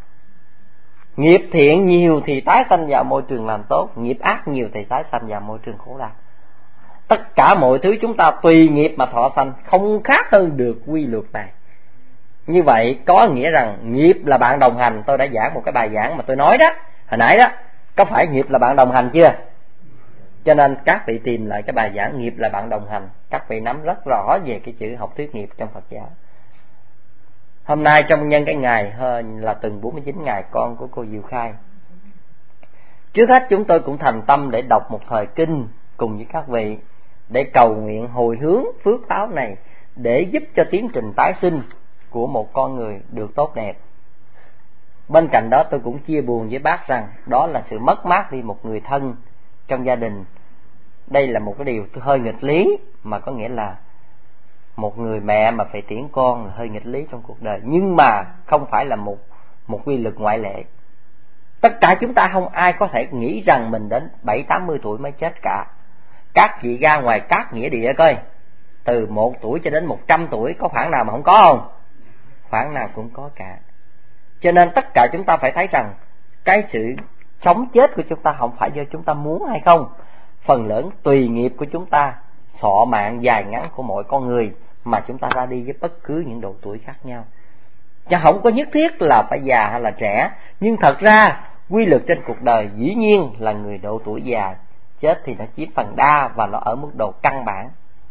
Nghiệp thiện nhiều thì tái sanh vào môi trường làm tốt, nghiệp ác nhiều thì tái sanh vào môi trường khổ đau. Tất cả mọi thứ chúng ta tùy nghiệp mà thọ sanh, không khác hơn được quy luật này. Như vậy có nghĩa rằng nghiệp là bạn đồng hành. Tôi đã giảng một cái bài giảng mà tôi nói đó hồi nãy đó, có phải nghiệp là bạn đồng hành chưa? Cho nên các vị tìm lại cái bài giảng nghiệp là bạn đồng hành, các vị nắm rất rõ về cái chữ học thuyết nghiệp trong Phật giáo. Hôm nay trong nhân cái ngày hơn là từng bốn mươi chín ngày con của cô Diệu Khai, trước hết chúng tôi cũng thành tâm để đọc một thời kinh cùng với các vị, để cầu nguyện hồi hướng phước báo này, để giúp cho tiến trình tái sinh của một con người được tốt đẹp. Bên cạnh đó tôi cũng chia buồn với bác rằng đó là sự mất mát đi một người thân trong gia đình. Đây là một cái điều hơi nghịch lý, mà có nghĩa là một người mẹ mà phải tiễn con là hơi nghịch lý trong cuộc đời, nhưng mà không phải là một một quy luật ngoại lệ. Tất cả chúng ta không ai có thể nghĩ rằng mình đến bảy tám mươi tuổi mới chết cả. Các vị ra ngoài các nghĩa địa coi, từ một tuổi cho đến một trăm tuổi có khoảng nào mà không có không? Khoảng nào cũng có cả. Cho nên tất cả chúng ta phải thấy rằng cái sự sống chết của chúng ta không phải do chúng ta muốn hay không, phần lớn tùy nghiệp của chúng ta, thọ mạng dài ngắn của mỗi con người mà chúng ta ra đi với bất cứ những độ tuổi khác nhau. Chứ không có nhất thiết là phải già hay là trẻ. Nhưng thật ra quy luật trên cuộc đời dĩ nhiên là người độ tuổi già chết thì nó chiếm phần đa, và nó ở mức độ căn bản.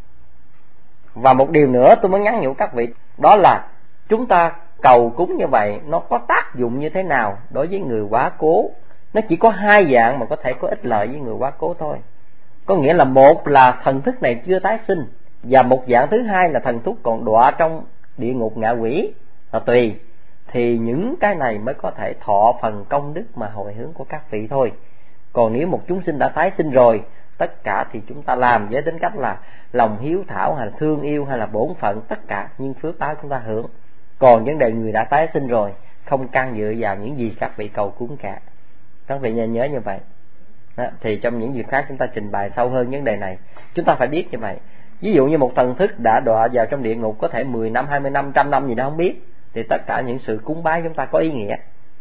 Và một điều nữa tôi muốn nhắn nhủ các vị, đó là chúng ta cầu cúng như vậy nó có tác dụng như thế nào đối với người quá cố. Nó chỉ có hai dạng mà có thể có ích lợi với người quá cố thôi. Có nghĩa là một là thần thức này chưa tái sinh, và một dạng thứ hai là thần thức còn đọa trong địa ngục ngạ quỷ, là tùy. Thì những cái này mới có thể thọ phần công đức mà hồi hướng của các vị thôi. Còn nếu một chúng sinh đã tái sinh rồi, tất cả thì chúng ta làm với tính cách là lòng hiếu thảo hay là thương yêu hay là bổn phận, tất cả nhưng phước báo chúng ta hưởng. Còn vấn đề người đã tái sinh rồi không can dự vào những gì các vị cầu cúng cả. Các vị nhớ nhớ như vậy đó. Thì trong những dịp khác chúng ta trình bày sâu hơn vấn đề này. Chúng ta phải biết như vậy. Ví dụ như một thần thức đã đọa vào trong địa ngục có thể mười năm, hai mươi năm, trăm năm gì đó không biết, thì tất cả những sự cúng bái chúng ta có ý nghĩa.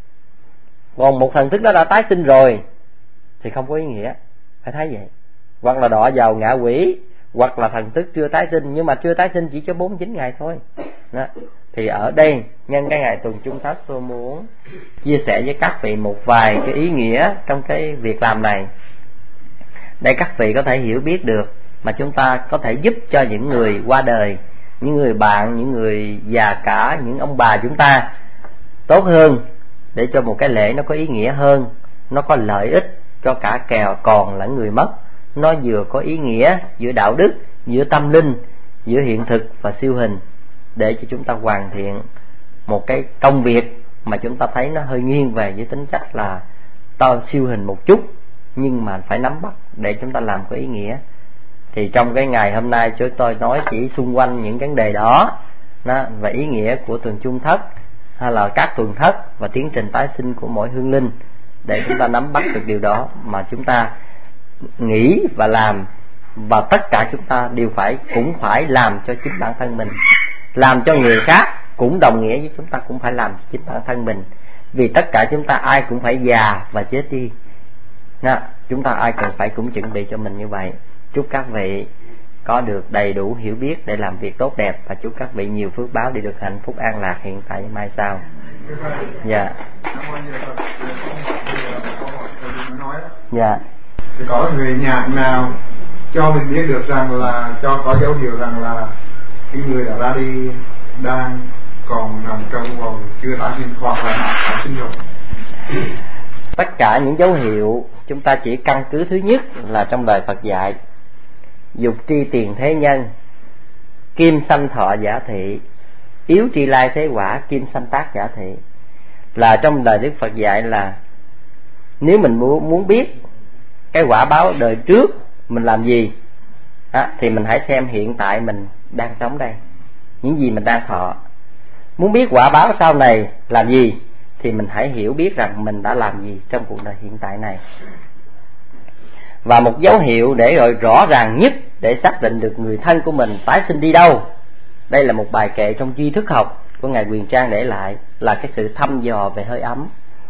Còn một thần thức đó đã tái sinh rồi thì không có ý nghĩa, phải thấy vậy. Hoặc là đọa vào ngạ quỷ, hoặc là thần thức chưa tái sinh, nhưng mà chưa tái sinh chỉ cho bốn mươi chín ngày thôi đó. Thì ở đây nhân cái ngày tuần Trung Thất, tôi muốn chia sẻ với các vị một vài cái ý nghĩa trong cái việc làm này, để các vị có thể hiểu biết được, mà chúng ta có thể giúp cho những người qua đời, những người bạn, những người già cả, những ông bà chúng ta tốt hơn, để cho một cái lễ nó có ý nghĩa hơn, nó có lợi ích cho cả kèo còn lẫn người mất. Nó vừa có ý nghĩa giữa đạo đức, giữa tâm linh, giữa hiện thực và siêu hình, để cho chúng ta hoàn thiện một cái công việc mà chúng ta thấy nó hơi nghiêng về với tính chất là to siêu hình một chút, nhưng mà phải nắm bắt để chúng ta làm có ý nghĩa. Thì trong cái ngày hôm nay chúng tôi nói chỉ xung quanh những vấn đề đó, đó và ý nghĩa của tuần Trung Thất hay là các tuần thất và tiến trình tái sinh của mỗi hương linh, để chúng ta nắm bắt được điều đó mà chúng ta nghĩ và làm, và tất cả chúng ta đều phải cũng phải làm cho chính bản thân mình. Làm cho người khác cũng đồng nghĩa với chúng ta cũng phải làm cho chính bản thân mình, vì tất cả chúng ta ai cũng phải già và chết đi. Đó, chúng ta ai cần phải cũng chuẩn bị cho mình như vậy. Chúc các vị có được đầy đủ hiểu biết để làm việc tốt đẹp, và chúc các vị nhiều phước báo để được hạnh phúc an lạc hiện tại và mai sau. Dạ. Dạ. Thì có người nhạc nào cho mình biết được rằng là, cho có dấu hiệu rằng là cái người đã ra đi đang còn nằm trong vòng chưa tái sinh hoặc là đã tái sinh rồi? Tất cả những dấu hiệu chúng ta chỉ căn cứ thứ nhất là trong lời Phật dạy: dục tri tiền thế nhân, kim sanh thọ giả thị, yếu tri lai thế quả, kim sanh tác giả thị. Là trong lời Đức Phật dạy là nếu mình muốn muốn biết cái quả báo đời trước mình làm gì đó, thì mình hãy xem hiện tại mình đang sống đây, những gì mình đang thọ. Muốn biết quả báo sau này làm gì thì mình hãy hiểu biết rằng mình đã làm gì trong cuộc đời hiện tại này. Và một dấu hiệu để rồi rõ ràng nhất để xác định được người thân của mình tái sinh đi đâu, đây là một bài kệ trong Duy Thức Học của Ngài Quyền Trang để lại, là cái sự thăm dò về hơi ấm.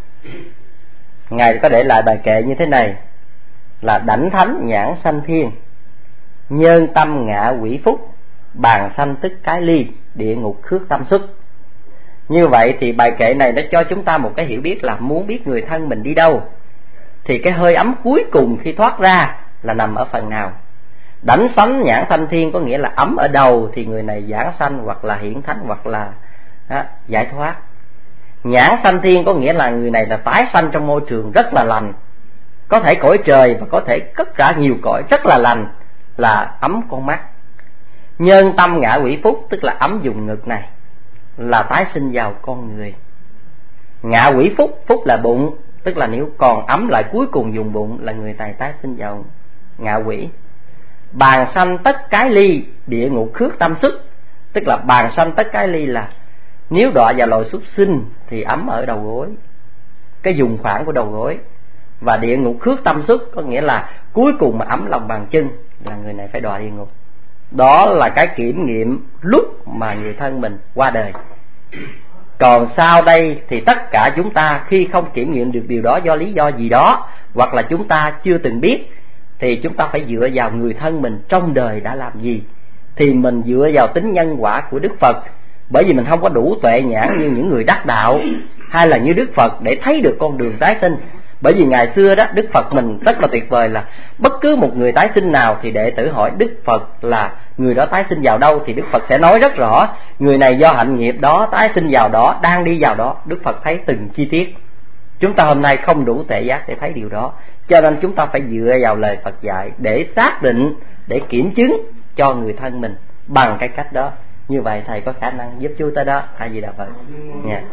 Ngài có để lại bài kệ như thế này là: đảnh thánh nhãn sanh thiên, nhân tâm ngạ quỷ phúc, bàn sanh tức cái ly, địa ngục khước tâm xuất. Như vậy thì bài kệ này nó cho chúng ta một cái hiểu biết là muốn biết người thân mình đi đâu thì cái hơi ấm cuối cùng khi thoát ra là nằm ở phần nào. Đảnh sánh nhãn sanh thiên có nghĩa là ấm ở đầu thì người này giảng sanh hoặc là hiển thánh hoặc là đó, giải thoát. Nhãn sanh thiên có nghĩa là người này là tái sanh trong môi trường rất là lành, có thể cõi trời và có thể tất cả nhiều cõi rất là lành, là ấm con mắt. Nhân tâm ngạ quỷ phúc tức là ấm vùng ngực này, là tái sinh vào con người. Ngạ quỷ phúc, phúc là bụng, tức là nếu còn ấm lại cuối cùng dùng bụng là người này tái sinh vào ngạ quỷ. Bàn sanh tất cái ly, địa ngục khước tâm xuất, tức là bàn sanh tất cái ly là nếu đọa vào loài súc sinh thì ấm ở đầu gối, cái vùng khoảng của đầu gối. Và địa ngục khước tâm xuất có nghĩa là cuối cùng mà ấm lòng bàn chân là người này phải đọa địa ngục. Đó là cái kiểm nghiệm lúc mà người thân mình qua đời. Còn sau đây thì tất cả chúng ta khi không kiểm nghiệm được điều đó do lý do gì đó, hoặc là chúng ta chưa từng biết, thì chúng ta phải dựa vào người thân mình trong đời đã làm gì. Thì mình dựa vào tính nhân quả của Đức Phật, bởi vì mình không có đủ tuệ nhãn như những người đắc đạo hay là như Đức Phật để thấy được con đường tái sinh. Bởi vì ngày xưa đó Đức Phật mình rất là tuyệt vời, là bất cứ một người tái sinh nào thì đệ tử hỏi Đức Phật là người đó tái sinh vào đâu, thì Đức Phật sẽ nói rất rõ người này do hạnh nghiệp đó tái sinh vào đó, đang đi vào đó. Đức Phật thấy từng chi tiết. Chúng ta hôm nay không đủ tuệ giác để thấy điều đó, cho nên chúng ta phải dựa vào lời Phật dạy để xác định, để kiểm chứng cho người thân mình bằng cái cách đó. Như vậy thầy có khả năng giúp chú tới đó. A Di Đà Phật. Dạ.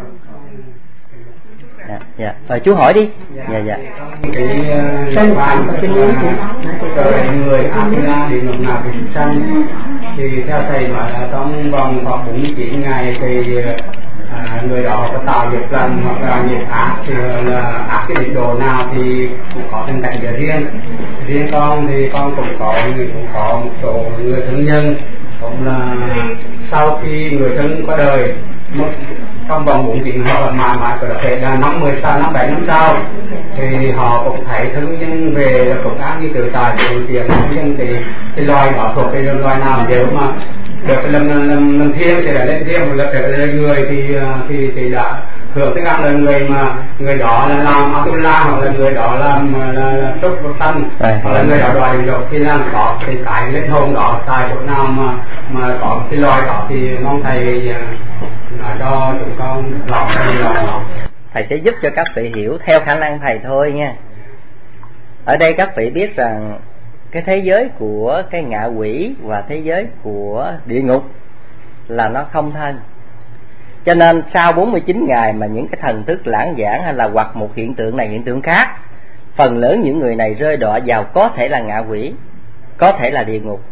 Dạ, dạ. Rồi chú hỏi đi. Dạ, dạ. Cái sanh phạm có cái muốn rồi người ác ra địa ngục nào thì sanh, thì theo thầy nói là trong vòng khoảng bốn mươi chín ngày thì à, người đó có tạo nghiệp lành hoặc là nghiệp ác, thì là ác cái địa đồ nào thì cũng có tình cảnh của riêng. Riêng con thì con cũng có người cũng có một số người thân nhân cũng là sau khi người thân có đời mất trong vòng bốn tiếng họ mà mà có thể là năm mươi sao năm bảy năm sau thì họ cũng thấy thương nhân về công tác như tự tại tự tiền thương nhân thì cái loài đó thuộc cái loài nào nếu mà được làm làm làm thiêng thì là lên thiêng, là phải là người thì thì thì đã thường tất cả là người mà người đó là làm Abdullah hoặc là người đó làm là, là Trúc Tân hoặc là người đó đòi được khi làm có cái cái lên hồn đó tại chỗ nào mà mà có cái loài đó thì mong thầy nói cho chúng con rõ cái loài đó. Thầy sẽ giúp cho các vị hiểu theo khả năng thầy thôi nha. Ở đây các vị biết rằng cái thế giới của cái ngạ quỷ và thế giới của địa ngục là nó không thân. Cho nên sau bốn mươi chín ngày mà những cái thần thức lãng giảng hay là hoặc một hiện tượng này hiện tượng khác, phần lớn những người này rơi đọa vào có thể là ngạ quỷ, có thể là địa ngục.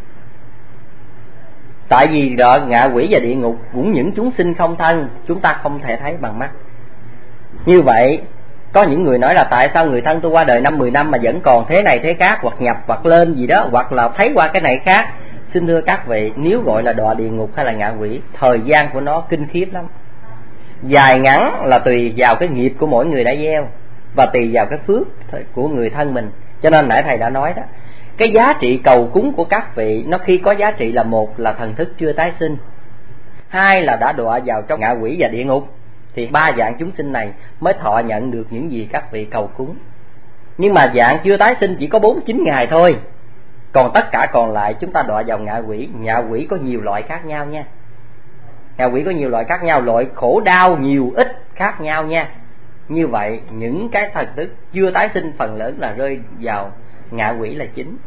Tại vì đọa ngạ quỷ và địa ngục cũng những chúng sinh không thân, chúng ta không thể thấy bằng mắt. Như vậy có những người nói là tại sao người thân tôi qua đời năm mười năm mà vẫn còn thế này thế khác, hoặc nhập hoặc lên gì đó, hoặc là thấy qua cái này khác. Xin thưa các vị, nếu gọi là đọa địa ngục hay là ngạ quỷ, thời gian của nó kinh khiếp lắm. Dài ngắn là tùy vào cái nghiệp của mỗi người đã gieo và tùy vào cái phước của người thân mình. Cho nên nãy thầy đã nói đó, cái giá trị cầu cúng của các vị nó khi có giá trị là một là thần thức chưa tái sinh, hai là đã đọa vào trong ngạ quỷ và địa ngục, thì ba dạng chúng sinh này mới thọ nhận được những gì các vị cầu cúng. Nhưng mà dạng chưa tái sinh chỉ có bốn mươi chín ngày thôi, còn tất cả còn lại chúng ta đọa vào ngạ quỷ. Ngạ quỷ có nhiều loại khác nhau nha. Ngạ quỷ có nhiều loại khác nhau, loại khổ đau nhiều ít khác nhau nha. Như vậy những cái thần thức chưa tái sinh phần lớn là rơi vào ngạ quỷ là chính.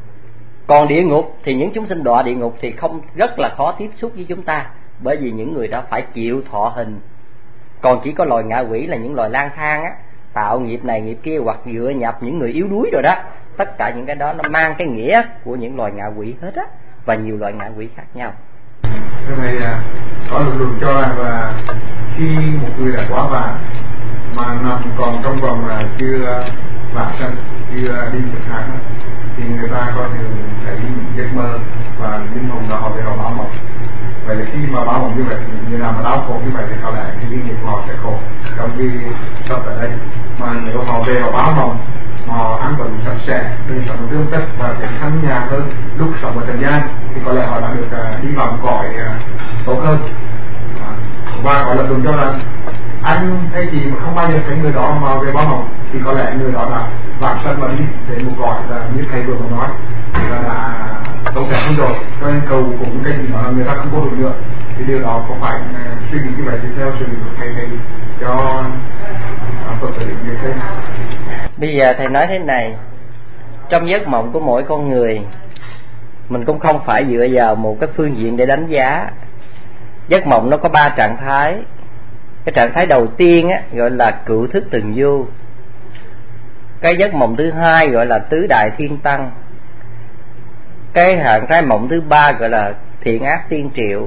Còn địa ngục thì những chúng sinh đọa địa ngục thì không, rất là khó tiếp xúc với chúng ta, bởi vì những người đó phải chịu thọ hình. Còn chỉ có loài ngạ quỷ là những loài lang thang á, tạo nghiệp này nghiệp kia hoặc dựa nhập những người yếu đuối rồi đó. Tất cả những cái đó nó mang cái nghĩa của những loài ngạ quỷ hết á, và nhiều loại ngạ quỷ khác nhau. Thế này có lực lượng cho rằng là khi một người đã quá vàng mà nằm còn trong vòng là chưa vạn sanh, chưa đi thực hành, thì người ta có thể thấy những giấc mơ và linh hồn đó họ về họ báo mộng. Vậy là khi mà báo mộng như vậy, người nào mà đau khổ như vậy thì họ lại thì nghiệp họ sẽ khổ trong khi sắp ở đây. Mà nếu họ về họ báo mộng, họ ăn vận sạch sẽ, đừng sống tương tất và sẽ thanh nhàn hơn lúc sống ở trần gian, thì có lẽ họ đã được uh, đi vào một cõi uh, tốt hơn. À, và có lần đồn cho là anh hay gì mà không bao giờ thấy người đó mà về báo mộng thì có lẽ người đó là vạn sanh mà đi đến một cõi là như thầy vừa mới nói là đã tốt đẹp hơn rồi. Cho nên cầu cũng cái gì đó là người ta không có hưởng nữa, thì điều đó có phải uh, suy nghĩ như vậy thì theo sự thầy thầy cho uh, Phật tử như thế. Bây giờ thầy nói thế này, trong giấc mộng của mỗi con người, mình cũng không phải dựa vào một cái phương diện để đánh giá. Giấc mộng nó có ba trạng thái. Cái trạng thái đầu tiên á, gọi là cựu thức từng du. Cái giấc mộng thứ hai gọi là tứ đại thiên tăng. Cái trạng thái mộng thứ ba gọi là thiện ác tiên triệu.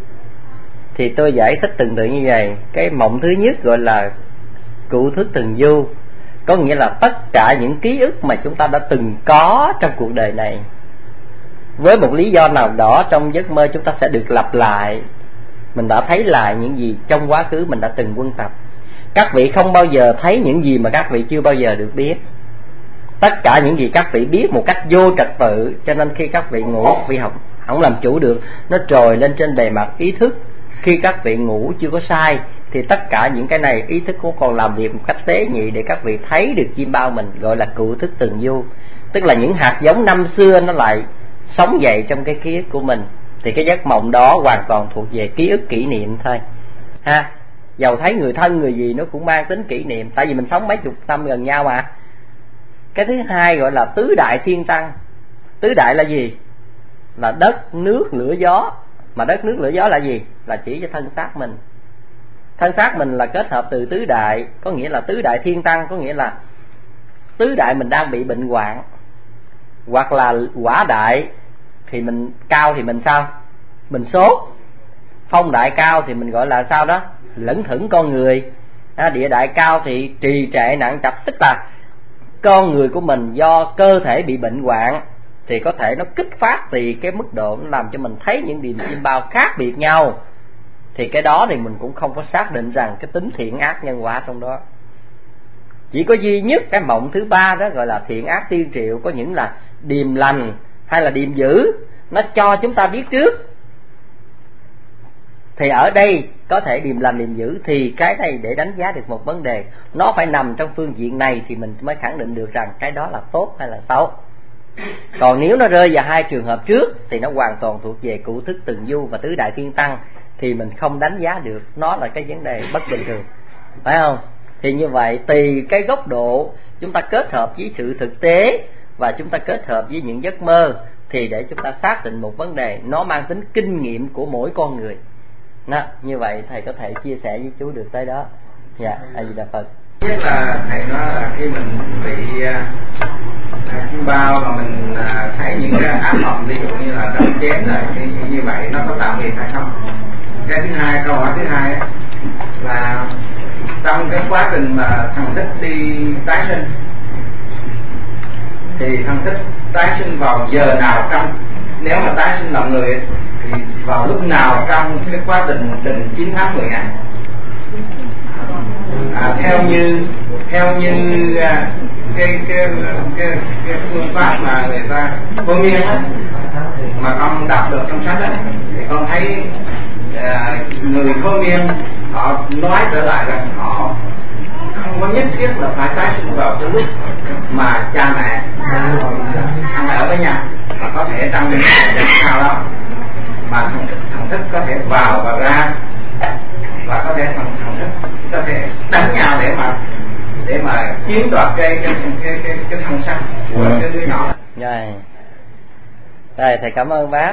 Thì tôi giải thích từng tự như vậy. Cái mộng thứ nhất gọi là cựu thức từng du, có nghĩa là tất cả những ký ức mà chúng ta đã từng có trong cuộc đời này, với một lý do nào đó trong giấc mơ chúng ta sẽ được lặp lại. Mình đã thấy lại những gì trong quá khứ mình đã từng quân tập. Các vị không bao giờ thấy những gì mà các vị chưa bao giờ được biết. Tất cả những gì các vị biết một cách vô trật tự, cho nên khi các vị ngủ, các vị không, không làm chủ được, nó trồi lên trên bề mặt ý thức. Khi các vị ngủ chưa có sai thì tất cả những cái này ý thức cũng còn làm việc một cách tế nhị để các vị thấy được chim bao mình, gọi là cựu thức từng du. Tức là những hạt giống năm xưa nó lại sống dậy trong cái ký ức của mình. Thì cái giấc mộng đó hoàn toàn thuộc về ký ức kỷ niệm thôi ha. Dầu thấy người thân người gì nó cũng mang tính kỷ niệm, tại vì mình sống mấy chục năm gần nhau mà. Cái thứ hai gọi là tứ đại thiên tăng. Tứ đại là gì? Là đất, nước, lửa, gió. Mà đất, nước, lửa, gió là gì? Là chỉ cho thân xác mình. Thân xác mình là kết hợp từ tứ đại, có nghĩa là tứ đại thiên tăng, có nghĩa là tứ đại mình đang bị bệnh hoạn. Hoặc là quả đại thì mình cao thì mình sao? Mình sốt. Phong đại cao thì mình gọi là sao đó? Lững thững con người. À, địa đại cao thì trì trệ nặng chập, tức là con người của mình do cơ thể bị bệnh hoạn thì có thể nó kích phát tùy cái mức độ, nó làm cho mình thấy những điểm chim bao khác biệt nhau. thì cái đó thì mình cũng không có xác định rằng cái tính thiện ác nhân quả trong đó. Chỉ có duy nhất cái mộng thứ ba đó gọi là thiện ác tiên triệu, có những là điềm lành hay là điềm dữ, nó cho chúng ta biết trước. Thì ở đây có thể điềm lành điềm dữ, thì cái này để đánh giá được một vấn đề, nó phải nằm trong phương diện này thì mình mới khẳng định được rằng cái đó là tốt hay là xấu. Còn nếu nó rơi vào hai trường hợp trước thì nó hoàn toàn thuộc về cụ thức từng du và tứ đại thiên tăng, thì mình không đánh giá được nó là cái vấn đề bất bình thường, phải không? Thì như vậy tùy cái góc độ chúng ta kết hợp với sự thực tế và chúng ta kết hợp với những giấc mơ, thì để chúng ta xác định một vấn đề, nó mang tính kinh nghiệm của mỗi con người. Đó, như vậy thầy có thể chia sẻ với chú được tới đó. Dạ, A Di Đà Phật. Nhất là thầy nói là khi mình bị chim bao mà mình à, thấy những cái ác mộng, ví dụ như là đâm chém rồi như, như vậy nó có tạo nghiệp hay không? Cái thứ hai, câu hỏi thứ hai ấy, là trong cái quá trình mà thằng thích đi tái sinh thì thằng thích tái sinh vào giờ nào trong, nếu mà tái sinh làm người thì vào lúc nào trong cái quá trình trình chín tháng mười ngày? À, theo như theo như à, cái, cái cái cái phương pháp mà người ta vô miên á, mà con đọc được trong sách á, thì con thấy à, người vô miên họ nói trở lại rằng họ không có nhất thiết là phải tái sinh vào cái lúc mà cha mẹ ăn ở với nhau, mà có thể trong những cái nào đó mà thằng, thằng thích có thể vào và ra, và có thể thằng, thằng thích có thể đánh nhau để mà để mà chiếm đoạt cái cái cái cái, cái thân xác của ừ. cái đứa nhỏ. Rồi, rồi thầy cảm ơn bác.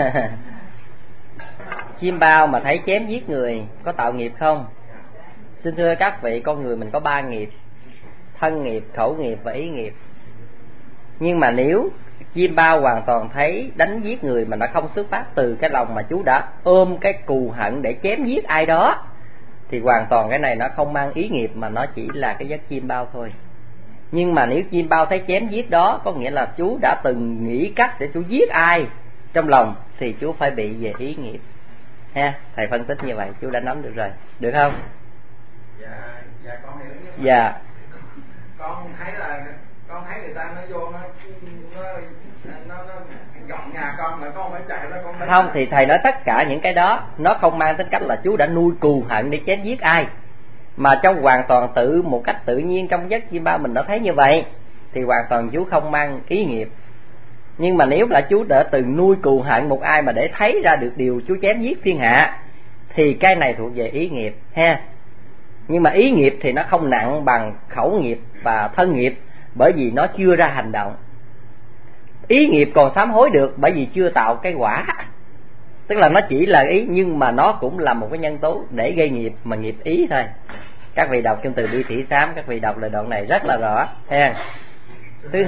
Chim bao mà thấy chém giết người có tạo nghiệp không? Xin thưa các vị, con người mình có ba nghiệp: thân nghiệp, khẩu nghiệp và ý nghiệp. Nhưng mà nếu chim bao hoàn toàn thấy đánh giết người mà nó không xuất phát từ cái lòng mà chú đã ôm cái cù hận để chém giết ai đó, thì hoàn toàn cái này nó không mang ý nghiệp, mà nó chỉ là cái giấc chim bao thôi. Nhưng mà nếu chim bao thấy chém giết đó, có nghĩa là chú đã từng nghĩ cách để chú giết ai trong lòng, thì chú phải bị về ý nghiệp ha. Thầy phân tích như vậy chú đã nắm được rồi, được không? Dạ, dạ con hiểu. Dạ. Con thấy là con thấy người ta nó vô nó nó nó, nó dọn nhà con mà con phải chạy ra con. Không, thì thầy nói tất cả những cái đó nó không mang tính cách là chú đã nuôi cù hận để chém giết ai, mà trong hoàn toàn tự một cách tự nhiên trong giấc chim bao mình đã thấy như vậy, thì hoàn toàn chú không mang ý nghiệp. Nhưng mà nếu là chú đã từng nuôi cù hận một ai mà để thấy ra được điều chú chém giết thiên hạ, thì cái này thuộc về ý nghiệp ha. Nhưng mà ý nghiệp thì nó không nặng bằng khẩu nghiệp và thân nghiệp, bởi vì nó chưa ra hành động. Ý nghiệp còn sám hối được bởi vì chưa tạo cái quả, tức là nó chỉ là ý, nhưng mà nó cũng là một cái nhân tố để gây nghiệp, mà nghiệp ý thôi. Các vị đọc trong từ bi thủy sám, các vị đọc lời đoạn này rất là rõ ha. Thứ...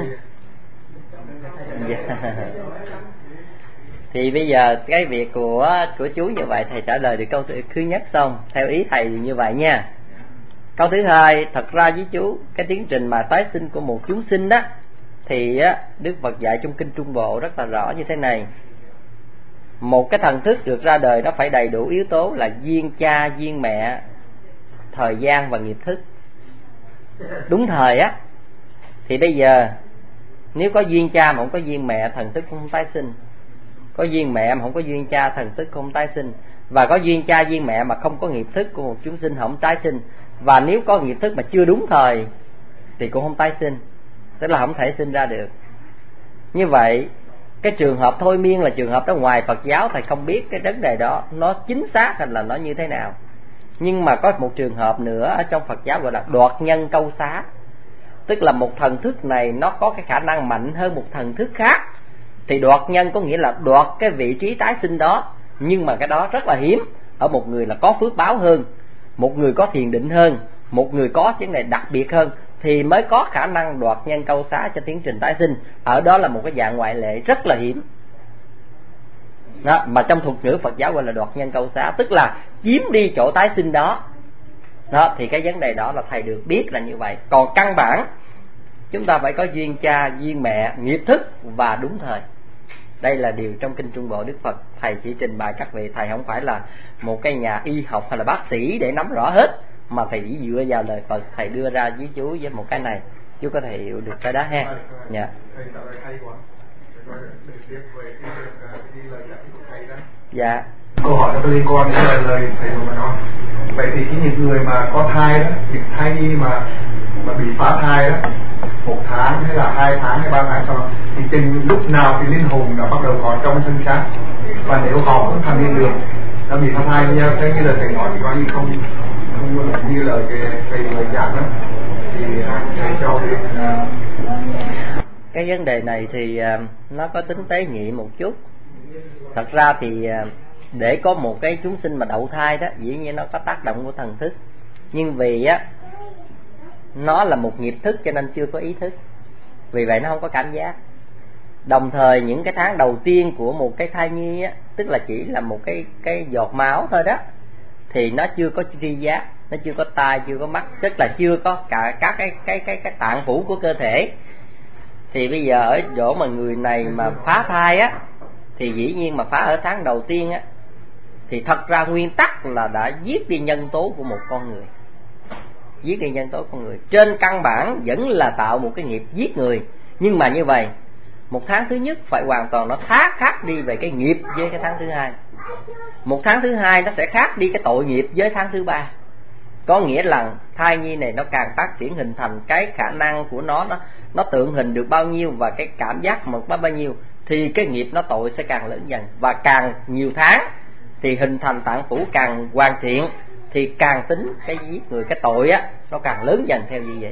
Thì bây giờ cái việc của của chú như vậy, thầy trả lời được câu thứ nhất xong, theo ý thầy như vậy nha. Câu thứ hai, thật ra với chú, cái tiến trình mà tái sinh của một chúng sinh đó, thì Đức Phật dạy trong Kinh Trung Bộ rất là rõ như thế này. Một cái thần thức được ra đời nó phải đầy đủ yếu tố là duyên cha, duyên mẹ, thời gian và nghiệp thức. Đúng thời á, thì bây giờ nếu có duyên cha mà không có duyên mẹ, thần thức cũng không tái sinh. Có duyên mẹ mà không có duyên cha, thần thức cũng không tái sinh. Và có duyên cha, duyên mẹ mà không có nghiệp thức của một chúng sinh không tái sinh. Và nếu có nghiệp thức mà chưa đúng thời thì cũng không tái sinh, tức là không thể sinh ra được. Như vậy cái trường hợp thôi miên là trường hợp đó ngoài Phật giáo, thầy không biết cái vấn đề đó nó chính xác hay là nó như thế nào. Nhưng mà có một trường hợp nữa ở trong Phật giáo gọi là đoạt nhân câu xá, tức là một thần thức này nó có cái khả năng mạnh hơn một thần thức khác. Thì đoạt nhân có nghĩa là đoạt cái vị trí tái sinh đó, nhưng mà cái đó rất là hiếm ở một người là có phước báo hơn, một người có thiền định hơn, một người có vấn đề đặc biệt hơn, thì mới có khả năng đoạt nhân câu xá cho tiến trình tái sinh. Ở đó là một cái dạng ngoại lệ rất là hiếm đó, mà trong thuật ngữ Phật giáo gọi là đoạt nhân câu xá, tức là chiếm đi chỗ tái sinh đó. Đó, thì cái vấn đề đó là thầy được biết là như vậy. Còn căn bản chúng ta phải có duyên cha, duyên mẹ, nghiệp thức và đúng thời. Đây là điều trong Kinh Trung Bộ Đức Phật thầy thầy chỉ trình bày các vị, thầy không phải là một cái nhà y học hay là bác sĩ để nắm rõ hết, mà thầy chỉ dựa vào lời Phật, thầy đưa ra với chú với một cái này, chú có thể hiểu được cái đó ha. Dạ. Dạ. Câu hỏi nó liên quan đến lời lời thầy vừa mới nói. Vậy thì cái những người mà có thai đó, những thai nhi mà mà bị phá thai đó, một tháng hay là hai tháng hay ba tháng sau, thì chừng lúc nào thì linh hồn đã bắt đầu có trong thân xác, và nếu họ không thành niên được, nó bị phá thai như thế như là thầy nói thì coi như không không như lời thầy lời giảng đó, thì thầy cho biết. Cái vấn đề này thì nó có tính tế nhị một chút. Thật ra thì để có một cái chúng sinh mà đậu thai đó, dĩ nhiên nó có tác động của thần thức, nhưng vì á nó là một nghiệp thức cho nên chưa có ý thức, vì vậy nó không có cảm giác. Đồng thời những cái tháng đầu tiên của một cái thai nhi á, tức là chỉ là một cái cái giọt máu thôi đó, thì nó chưa có tri giác, nó chưa có tai, chưa có mắt, tức là chưa có cả các cái cái cái cái tạng phủ của cơ thể. Thì bây giờ ở chỗ mà người này mà phá thai á, thì dĩ nhiên mà phá ở tháng đầu tiên á, thì thật ra nguyên tắc là đã giết đi nhân tố của một con người, giết đi nhân tố con người. Trên căn bản vẫn là tạo một cái nghiệp giết người, nhưng mà như vậy một tháng thứ nhất phải hoàn toàn nó khác khác đi về cái nghiệp với cái tháng thứ hai. Một tháng thứ hai nó sẽ khác đi cái tội nghiệp với tháng thứ ba. Có nghĩa là thai nhi này nó càng phát triển hình thành, cái khả năng của nó nó nó tượng hình được bao nhiêu và cái cảm giác một bao nhiêu, thì cái nghiệp nó tội sẽ càng lớn dần. Và càng nhiều tháng thì hình thành tạng phủ càng hoàn thiện, thì càng tính cái giết người, cái tội á nó càng lớn dần theo như vậy.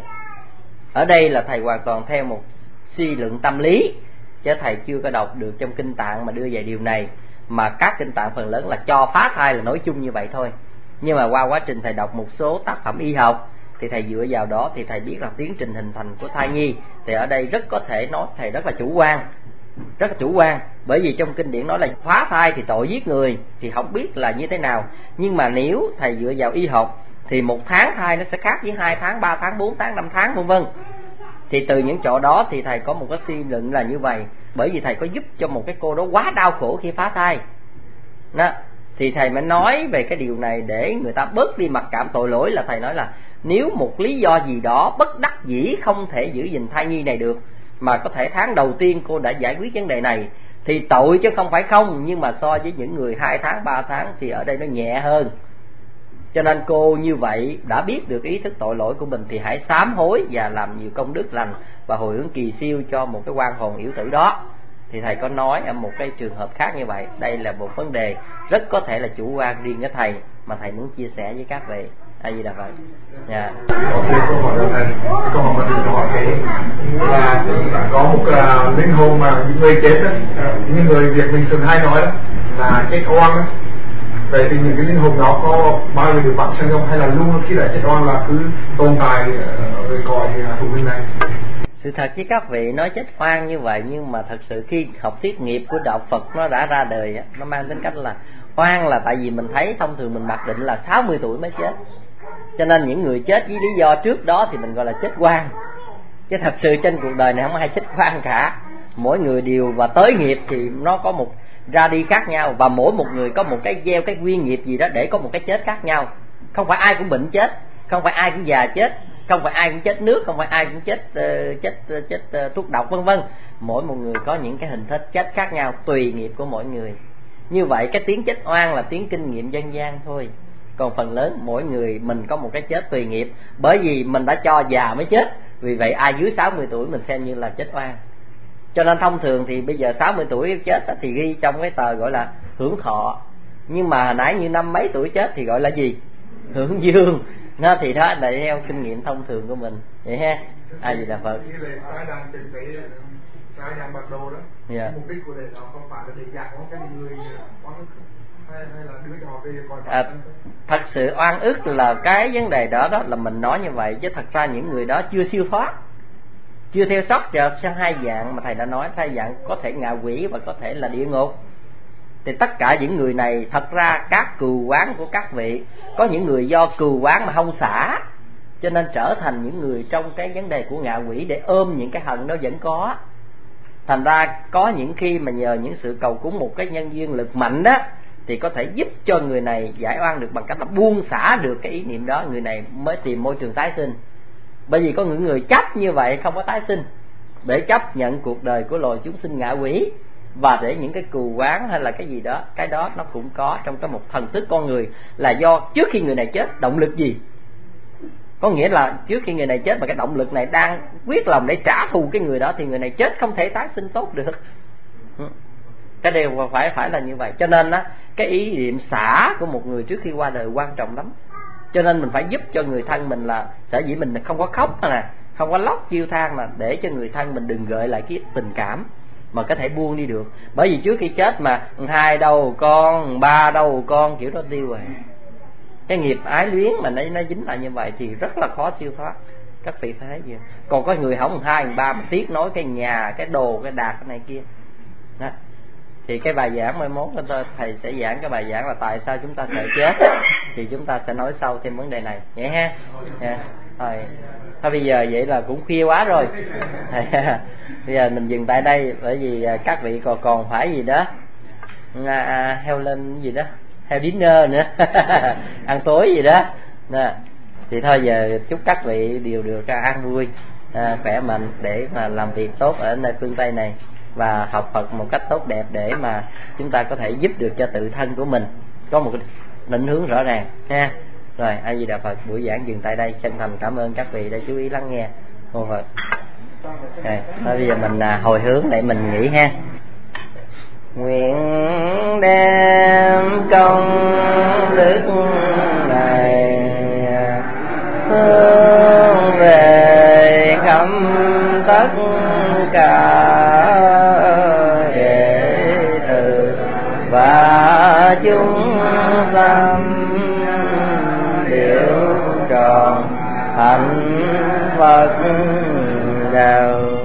Ở đây là thầy hoàn toàn theo một suy luận tâm lý, chứ thầy chưa có đọc được trong kinh tạng mà đưa về điều này, mà các kinh tạng phần lớn là cho phá thai là nói chung như vậy thôi. Nhưng mà qua quá trình thầy đọc một số tác phẩm y học thì thầy dựa vào đó thì thầy biết rằng tiến trình hình thành của thai nhi, thì ở đây rất có thể nói thầy rất là chủ quan, rất là chủ quan, bởi vì trong kinh điển nói là phá thai thì tội giết người, thì không biết là như thế nào. Nhưng mà nếu thầy dựa vào y học thì một tháng thai nó sẽ khác với hai tháng, ba tháng, bốn tháng, năm tháng vân vân. Thì từ những chỗ đó thì thầy có một cái suy luận là như vậy, bởi vì thầy có giúp cho một cái cô đó quá đau khổ khi phá thai đó, thì thầy mới nói về cái điều này để người ta bớt đi mặc cảm tội lỗi. Là thầy nói là nếu một lý do gì đó bất đắc dĩ không thể giữ gìn thai nhi này được, mà có thể tháng đầu tiên cô đã giải quyết vấn đề này, thì tội chứ không phải không, nhưng mà so với những người hai tháng, ba tháng thì ở đây nó nhẹ hơn. Cho nên cô như vậy đã biết được ý thức tội lỗi của mình thì hãy sám hối và làm nhiều công đức lành và hồi hướng kỳ siêu cho một cái oan hồn yểu tử đó. Thì thầy có nói ở một cái trường hợp khác như vậy. Đây là một vấn đề rất có thể là chủ quan riêng với thầy, mà thầy muốn chia sẻ với các vị. A Di Đà Phật. Dạ. Câu hỏi của thầy, câu hỏi mà đừng hỏi thế là có một uh, linh hồn mà những người chết đó, những người Việt mình thường hay nói đó, là chết oan đó. Vậy thì những cái linh hồn đó có bao giờ được bắt sang không, hay là luôn khi đã chết oan là cứ tồn tại rồi cõi thù linh này? Sự thật với các vị nói chết oan như vậy, nhưng mà thật sự khi học thuyết nghiệp của đạo Phật nó đã ra đời, nó mang tính cách là oan là tại vì mình thấy thông thường mình mặc định là sáu mươi tuổi mới chết, cho nên những người chết với lý do trước đó thì mình gọi là chết oan. Chứ thật sự trên cuộc đời này không ai chết oan cả, mỗi người đều và tới nghiệp thì nó có một ra đi khác nhau, và mỗi một người có một cái gieo cái nguyên nghiệp gì đó để có một cái chết khác nhau. Không phải ai cũng bệnh chết, không phải ai cũng già chết, không phải ai cũng chết nước, không phải ai cũng chết uh, chết uh, chết uh, thuốc độc vân vân. Mỗi một người có những cái hình thức chết khác nhau tùy nghiệp của mỗi người. Như vậy cái tiếng chết oan là tiếng kinh nghiệm dân gian thôi. Còn phần lớn mỗi người mình có một cái chết tùy nghiệp, bởi vì mình đã cho già mới chết. Vì vậy ai dưới sáu mươi tuổi mình xem như là chết oan. Cho nên thông thường thì bây giờ sáu mươi tuổi chết thì ghi trong cái tờ gọi là hưởng thọ. Nhưng mà hồi nãy như năm mấy tuổi chết thì gọi là gì? Hưởng dương. Nó thì đó là theo kinh nghiệm thông thường của mình. Vậy ha. Ai gì là Phật. Cái dạng bạc đồ đó, yeah. Mục đích của đề đó không phải là để dạy có cái người oan ức hay, hay là đưa cho họ về coi à, thật sự oan ức là cái vấn đề đó đó là mình nói như vậy, chứ thật ra những người đó chưa siêu thoát, chưa theo sót vào sang hai dạng mà thầy đã nói, hai dạng có thể ngạ quỷ và có thể là địa ngục. Thì tất cả những người này thật ra các cừu oán của các vị, có những người do cừu oán mà không xả, cho nên trở thành những người trong cái vấn đề của ngạ quỷ để ôm những cái hận đó vẫn có. Thành ra có những khi mà nhờ những sự cầu cúng một cái nhân duyên lực mạnh đó, thì có thể giúp cho người này giải oan được bằng cách là buông xả được cái ý niệm đó, người này mới tìm môi trường tái sinh. Bởi vì có những người chấp như vậy không có tái sinh, để chấp nhận cuộc đời của loài chúng sinh ngạ quỷ, và để những cái cừu oán hay là cái gì đó, cái đó nó cũng có trong cái một thần thức con người, là do trước khi người này chết động lực gì. Có nghĩa là trước khi người này chết mà cái động lực này đang quyết lòng để trả thù cái người đó, thì người này chết không thể tái sinh tốt được. Cái điều phải phải là như vậy. Cho nên á, cái ý niệm xả của một người trước khi qua đời quan trọng lắm. Cho nên mình phải giúp cho người thân mình, là sở dĩ mình không có khóc nè, không có lóc kêu than, là để cho người thân mình đừng gợi lại cái tình cảm mà có thể buông đi được. Bởi vì trước khi chết mà hai đâu con, ba đâu con, kiểu đó tiêu rồi. Cái nghiệp ái luyến mà nó, nó dính lại như vậy thì rất là khó siêu thoát. Các vị thấy gì? Còn có người hỏng hai ba mà tiếc nói cái nhà, cái đồ, cái đạc, cái này kia đó. Thì cái bài giảng mai mốt thầy sẽ giảng cái bài giảng là tại sao chúng ta sợ chết, thì chúng ta sẽ nói sau thêm vấn đề này vậy ha. Yeah. Rồi thôi bây giờ vậy là cũng khuya quá rồi. Bây giờ mình dừng tại đây, bởi vì các vị còn còn phải gì đó à, à, heo lên gì đó, heo dinner nữa. Ăn tối gì đó nè. Thì thôi giờ chúc các vị đều được an vui, à, khỏe mạnh để mà làm việc tốt ở nơi phương Tây này, và học Phật một cách tốt đẹp, để mà chúng ta có thể giúp được cho tự thân của mình có một định hướng rõ ràng ha. Rồi, A Di Đà Phật. Buổi giảng dừng tại đây. Chân thành cảm ơn các vị đã chú ý lắng nghe. Mô Phật. Rồi, thôi bây giờ mình hồi hướng để mình nghỉ ha. Nguyện đem công đức này hướng về khắp tất cả đệ tử và chúng sanh điệu tròn hạnh Phật đạo.